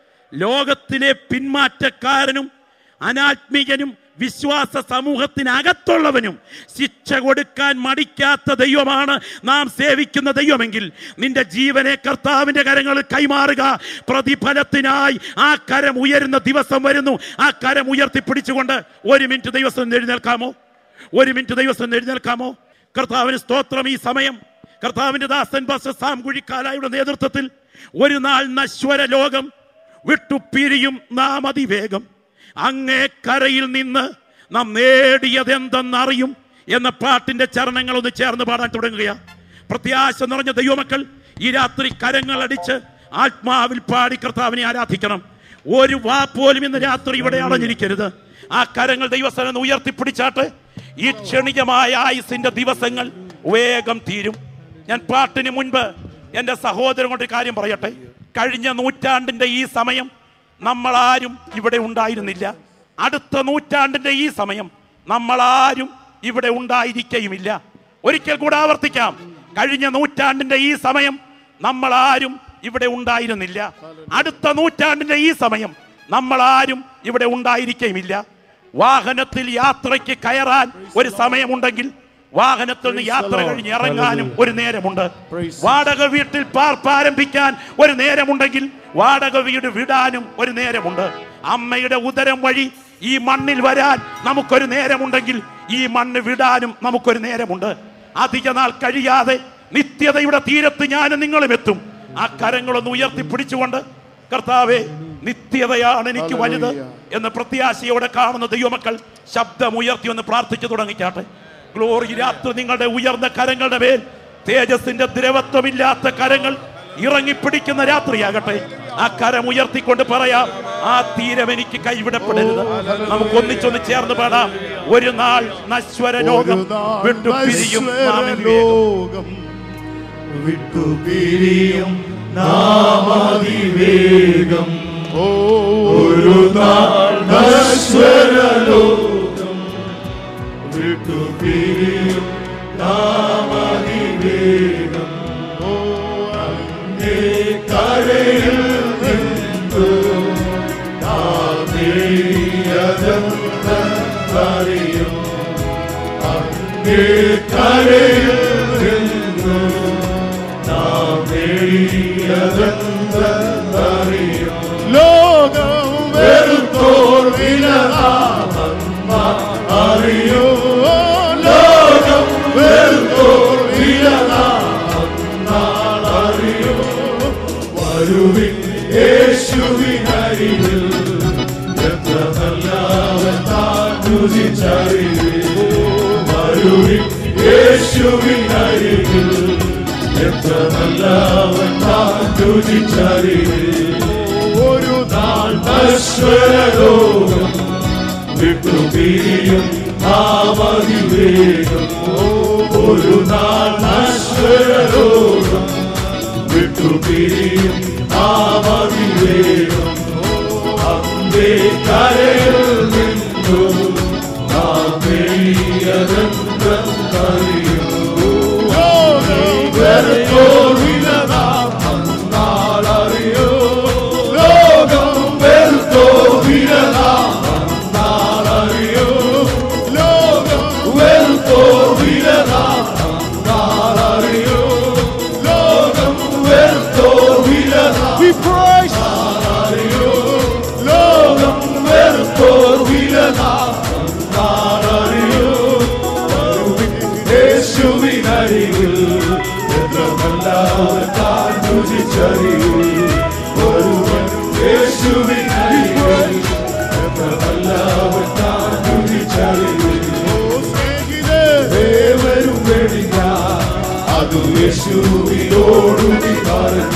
ലോകത്തിലെ പിന്മാറ്റക്കാരനും അനാത്മീയനും വിശ്വാസ സമൂഹത്തിനകത്തുള്ളവനും ശിക്ഷ കൊടുക്കാൻ മടിക്കാത്ത ദൈവമാണ് നാം സേവിക്കുന്ന ദൈവമെങ്കിൽ നിന്റെ ജീവനെ കർത്താവിന്റെ കരങ്ങളിൽ കൈമാറുക. പ്രതിഫലത്തിനായി ആ കരം ഉയരുന്ന ദിവസം വരുന്നു. ആ കരം ഉയർത്തിപ്പിടിച്ചുകൊണ്ട് ഒരു മിനിറ്റ് ദൈവസ്ഥ എഴുന്നേൽക്കാമോ? ഒരു മിനിറ്റ് ദൈവസ്ഥ എഴുന്നേൽക്കാമോ? കർത്താവിന് സ്തോത്രം. ഈ സമയം കർത്താവിന്റെ ദാസൻ പാസ്റ്റർ സാം കുഴിക്കാലായുടെ നേതൃത്വത്തിൽ ഒരു നാൾ നശ്വര ലോകം വിട്ടുപിരിയും നാം അതിവേഗം, അങ്ങേ കരയിൽ നിന്ന് നാം നേടിയതെന്തെന്നറിയും എന്ന പാട്ടിന്റെ ചരണങ്ങൾ ഒന്ന് ചേർന്ന് പാടാൻ തുടങ്ങുക. പ്രത്യാശ നിറഞ്ഞ ദൈവമക്കൾ ഈ രാത്രി കരങ്ങളടിച്ച് ആത്മാവിൽ പാടി കർത്താവിനെ ആരാധിക്കണം. ഒരു വാ പോലും ഇന്ന് രാത്രി ഇവിടെ അടഞ്ഞിരിക്കരുത്. ആ കരങ്ങൾ ദൈവസ്ഥലം ഉയർത്തിപ്പിടിച്ചാട്ട് ഈ ക്ഷണികമായ ആയുസിന്റെ ദിവസങ്ങൾ വേഗം തീരും. ഞാൻ പാട്ടിന് മുൻപ് എൻ്റെ സഹോദരൻ കൊണ്ട് കാര്യം പറയട്ടെ. കഴിഞ്ഞ നൂറ്റാണ്ടിന്റെ ഈ സമയം നമ്മളാരും ഇവിടെ ഉണ്ടായിരുന്നില്ല. അടുത്ത നൂറ്റാണ്ടിന്റെ ഈ സമയം നമ്മളാരും ഇവിടെ ഉണ്ടായിരിക്കുകയുമില്ല. ഒരിക്കൽ കൂടെ ആവർത്തിക്കാം, കഴിഞ്ഞ നൂറ്റാണ്ടിന്റെ ഈ സമയം നമ്മളാരും ഇവിടെ ഉണ്ടായിരുന്നില്ല. അടുത്ത നൂറ്റാണ്ടിന്റെ ഈ സമയം നമ്മളാരും ഇവിടെ ഉണ്ടായിരിക്കുകയുമില്ല. വാഹനത്തിൽ യാത്രയ്ക്ക് കയറാൻ ഒരു സമയമുണ്ടെങ്കിൽ വാഹനത്തിൽ നിന്ന് യാത്ര കഴിഞ്ഞ് ഇറങ്ങാനും ഒരു നേരമുണ്ട്. വാടക വീട്ടിൽ പാർപ്പാരംഭിക്കാൻ ഒരു നേരമുണ്ടെങ്കിൽ വാടക വീട് വിടാനും ഒരു നേരമുണ്ട്. അമ്മയുടെ ഉദരം വഴി ഈ മണ്ണിൽ വരാൻ നമുക്കൊരു നേരമുണ്ടെങ്കിൽ ഈ മണ്ണ് വിടാനും നമുക്കൊരു നേരമുണ്ട്. അധിക നാൾ കഴിയാതെ നിത്യതയുടെ തീരത്ത് ഞാനും നിങ്ങളും എത്തും. ആ കരങ്ങളൊന്ന് ഉയർത്തിപ്പിടിച്ചുകൊണ്ട് കർത്താവേ, നിത്യതയാണ് എനിക്ക് വലുത് എന്ന് പ്രത്യാശയോടെ കാണുന്ന ദൈവമക്കൾ ശബ്ദമുയർത്തി ഒന്ന് പ്രാർത്ഥിച്ചു തുടങ്ങിക്കാട്ടെ. ഗ്ലോറി, രാത്രി നിങ്ങളുടെ ഉയർന്ന കരങ്ങളുടെ മേൽ തേജസ്സിന്റെ ദ്രവത്വമില്ലാത്ത കരങ്ങൾ ഇറങ്ങിപ്പിടിക്കുന്ന രാത്രിയാകട്ടെ. ആ കരം ഉയർത്തിക്കൊണ്ട് പറയാം, ആ തീരം എനിക്ക് കൈവിടപ്പെടരുത്. നമുക്ക് ഒന്നിച്ചൊന്ന് ചേർന്ന് പാടാം. ഒരു നാൾ നശ്വര ലോകം വിട്ടുപിരിയും വിട്ടുപിരിയും നാമതിവേഗം. ഒരു നാൾ നശ്വര ലോകം വിട്ടുപിരിയും നാമതിവേഗം. അങ്ങേ കരയിൽ നിന്നു നാമേയതെന്തറിയും. അങ്ങേ കരയിൽ നിന്നു നാമേയതെന്തറിയും. ലോകം വെറുത്തോർ വിലനാമന്മ അറിയോ. ലോകം വെറുത്തോർ വിലനാമറിയോ. വരുവിൻ യേശുവിനരികിൽ, എത്ര നല്ലവൻ താൻ രുചിച്ചറിവിൽ. വരുവിൻ യേശുവിനരികിൽ, എത്ര നല്ലവൻ താൻ രുചിച്ചറിവിൽ. ഒരു നാൾ നശ്വര ലോകം വിട്ടുപിരിയും നാമതിവേഗം. ഒരു നാൾ നശ്വര ലോകം വിട്ടുപിരിയും നാമതിവേഗം. അങ്ങേ കരയിൽ നിന്നു നാമേയതെന്തറിയും. വെറുത്തോർ വിലനാമറിയോ. ലോകം അത് യേശുവിനോടുനി പറഞ്ഞ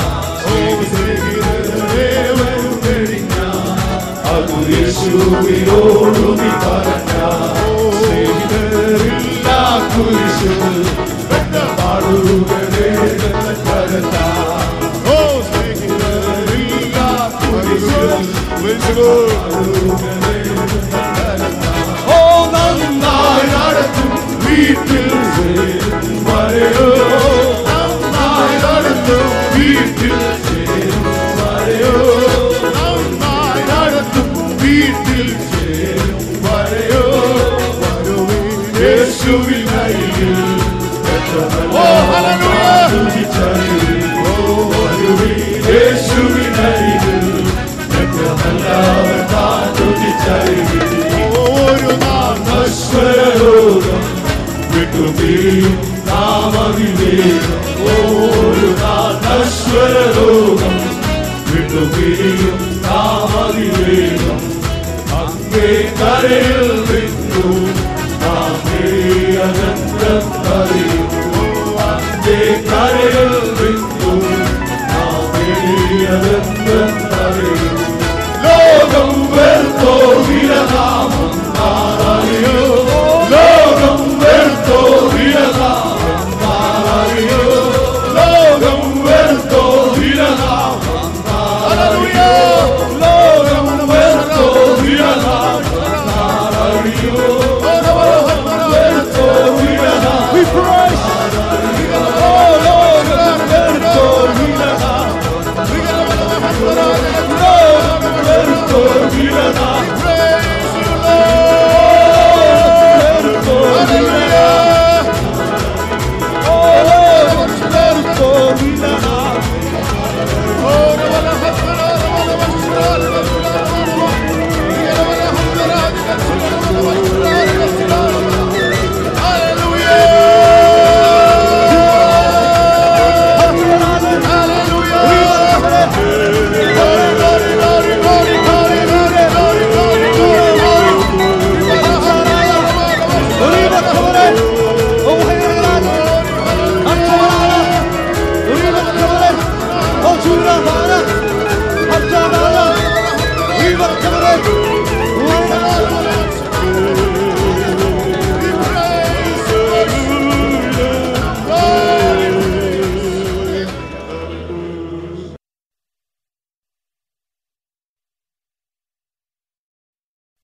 അത് യേശുവിനോടുനി പറഞ്ഞ സ്നേഹിതരില്ല കുരിശു പാടുകളെ കരത്ത ഓ സ്നേഹിതരില്ല കുരിശു ഓ നന്നായി നടത്തും വീട്ടിൽ വരെയോ നന്നായി നടത്തും വീട്ടിൽ വരെയോ നന്നായി നടത്തും വീട്ടിൽ വരെയോ യേശുവിൻ അരികിൽ ഓ ഹല്ലേലൂയ ഓ യേശുവിൻ അരികിൽ ഒരു നശ്വരലോകം വിട്ടുപിരിയും നാമവിവേകം ഒരു നശ്വരലോകം വിട്ടുപിരിയും നാമവിവേകം അങ്ങേ കരയിൽ നിന്നു അങ്ങേ അനന്തം അറിയും അങ്ങേ കരയിൽ നിന്നു അങ്ങേ അനന്തം അറിയും ലോകം വെറുത്തോ വിരനാമം മാറിയോ ലോകം വെറുത്തോ വിരനാമം മാറിയോ ലോകം വെറുത്തോ വിരനാമം മാറിയോ ലോകം വെറുത്തോ വിരനാമം മാറിയോ ലോകം വെറുത്തോ വിരനാമം ലോകം വെറുത്തോ Oh,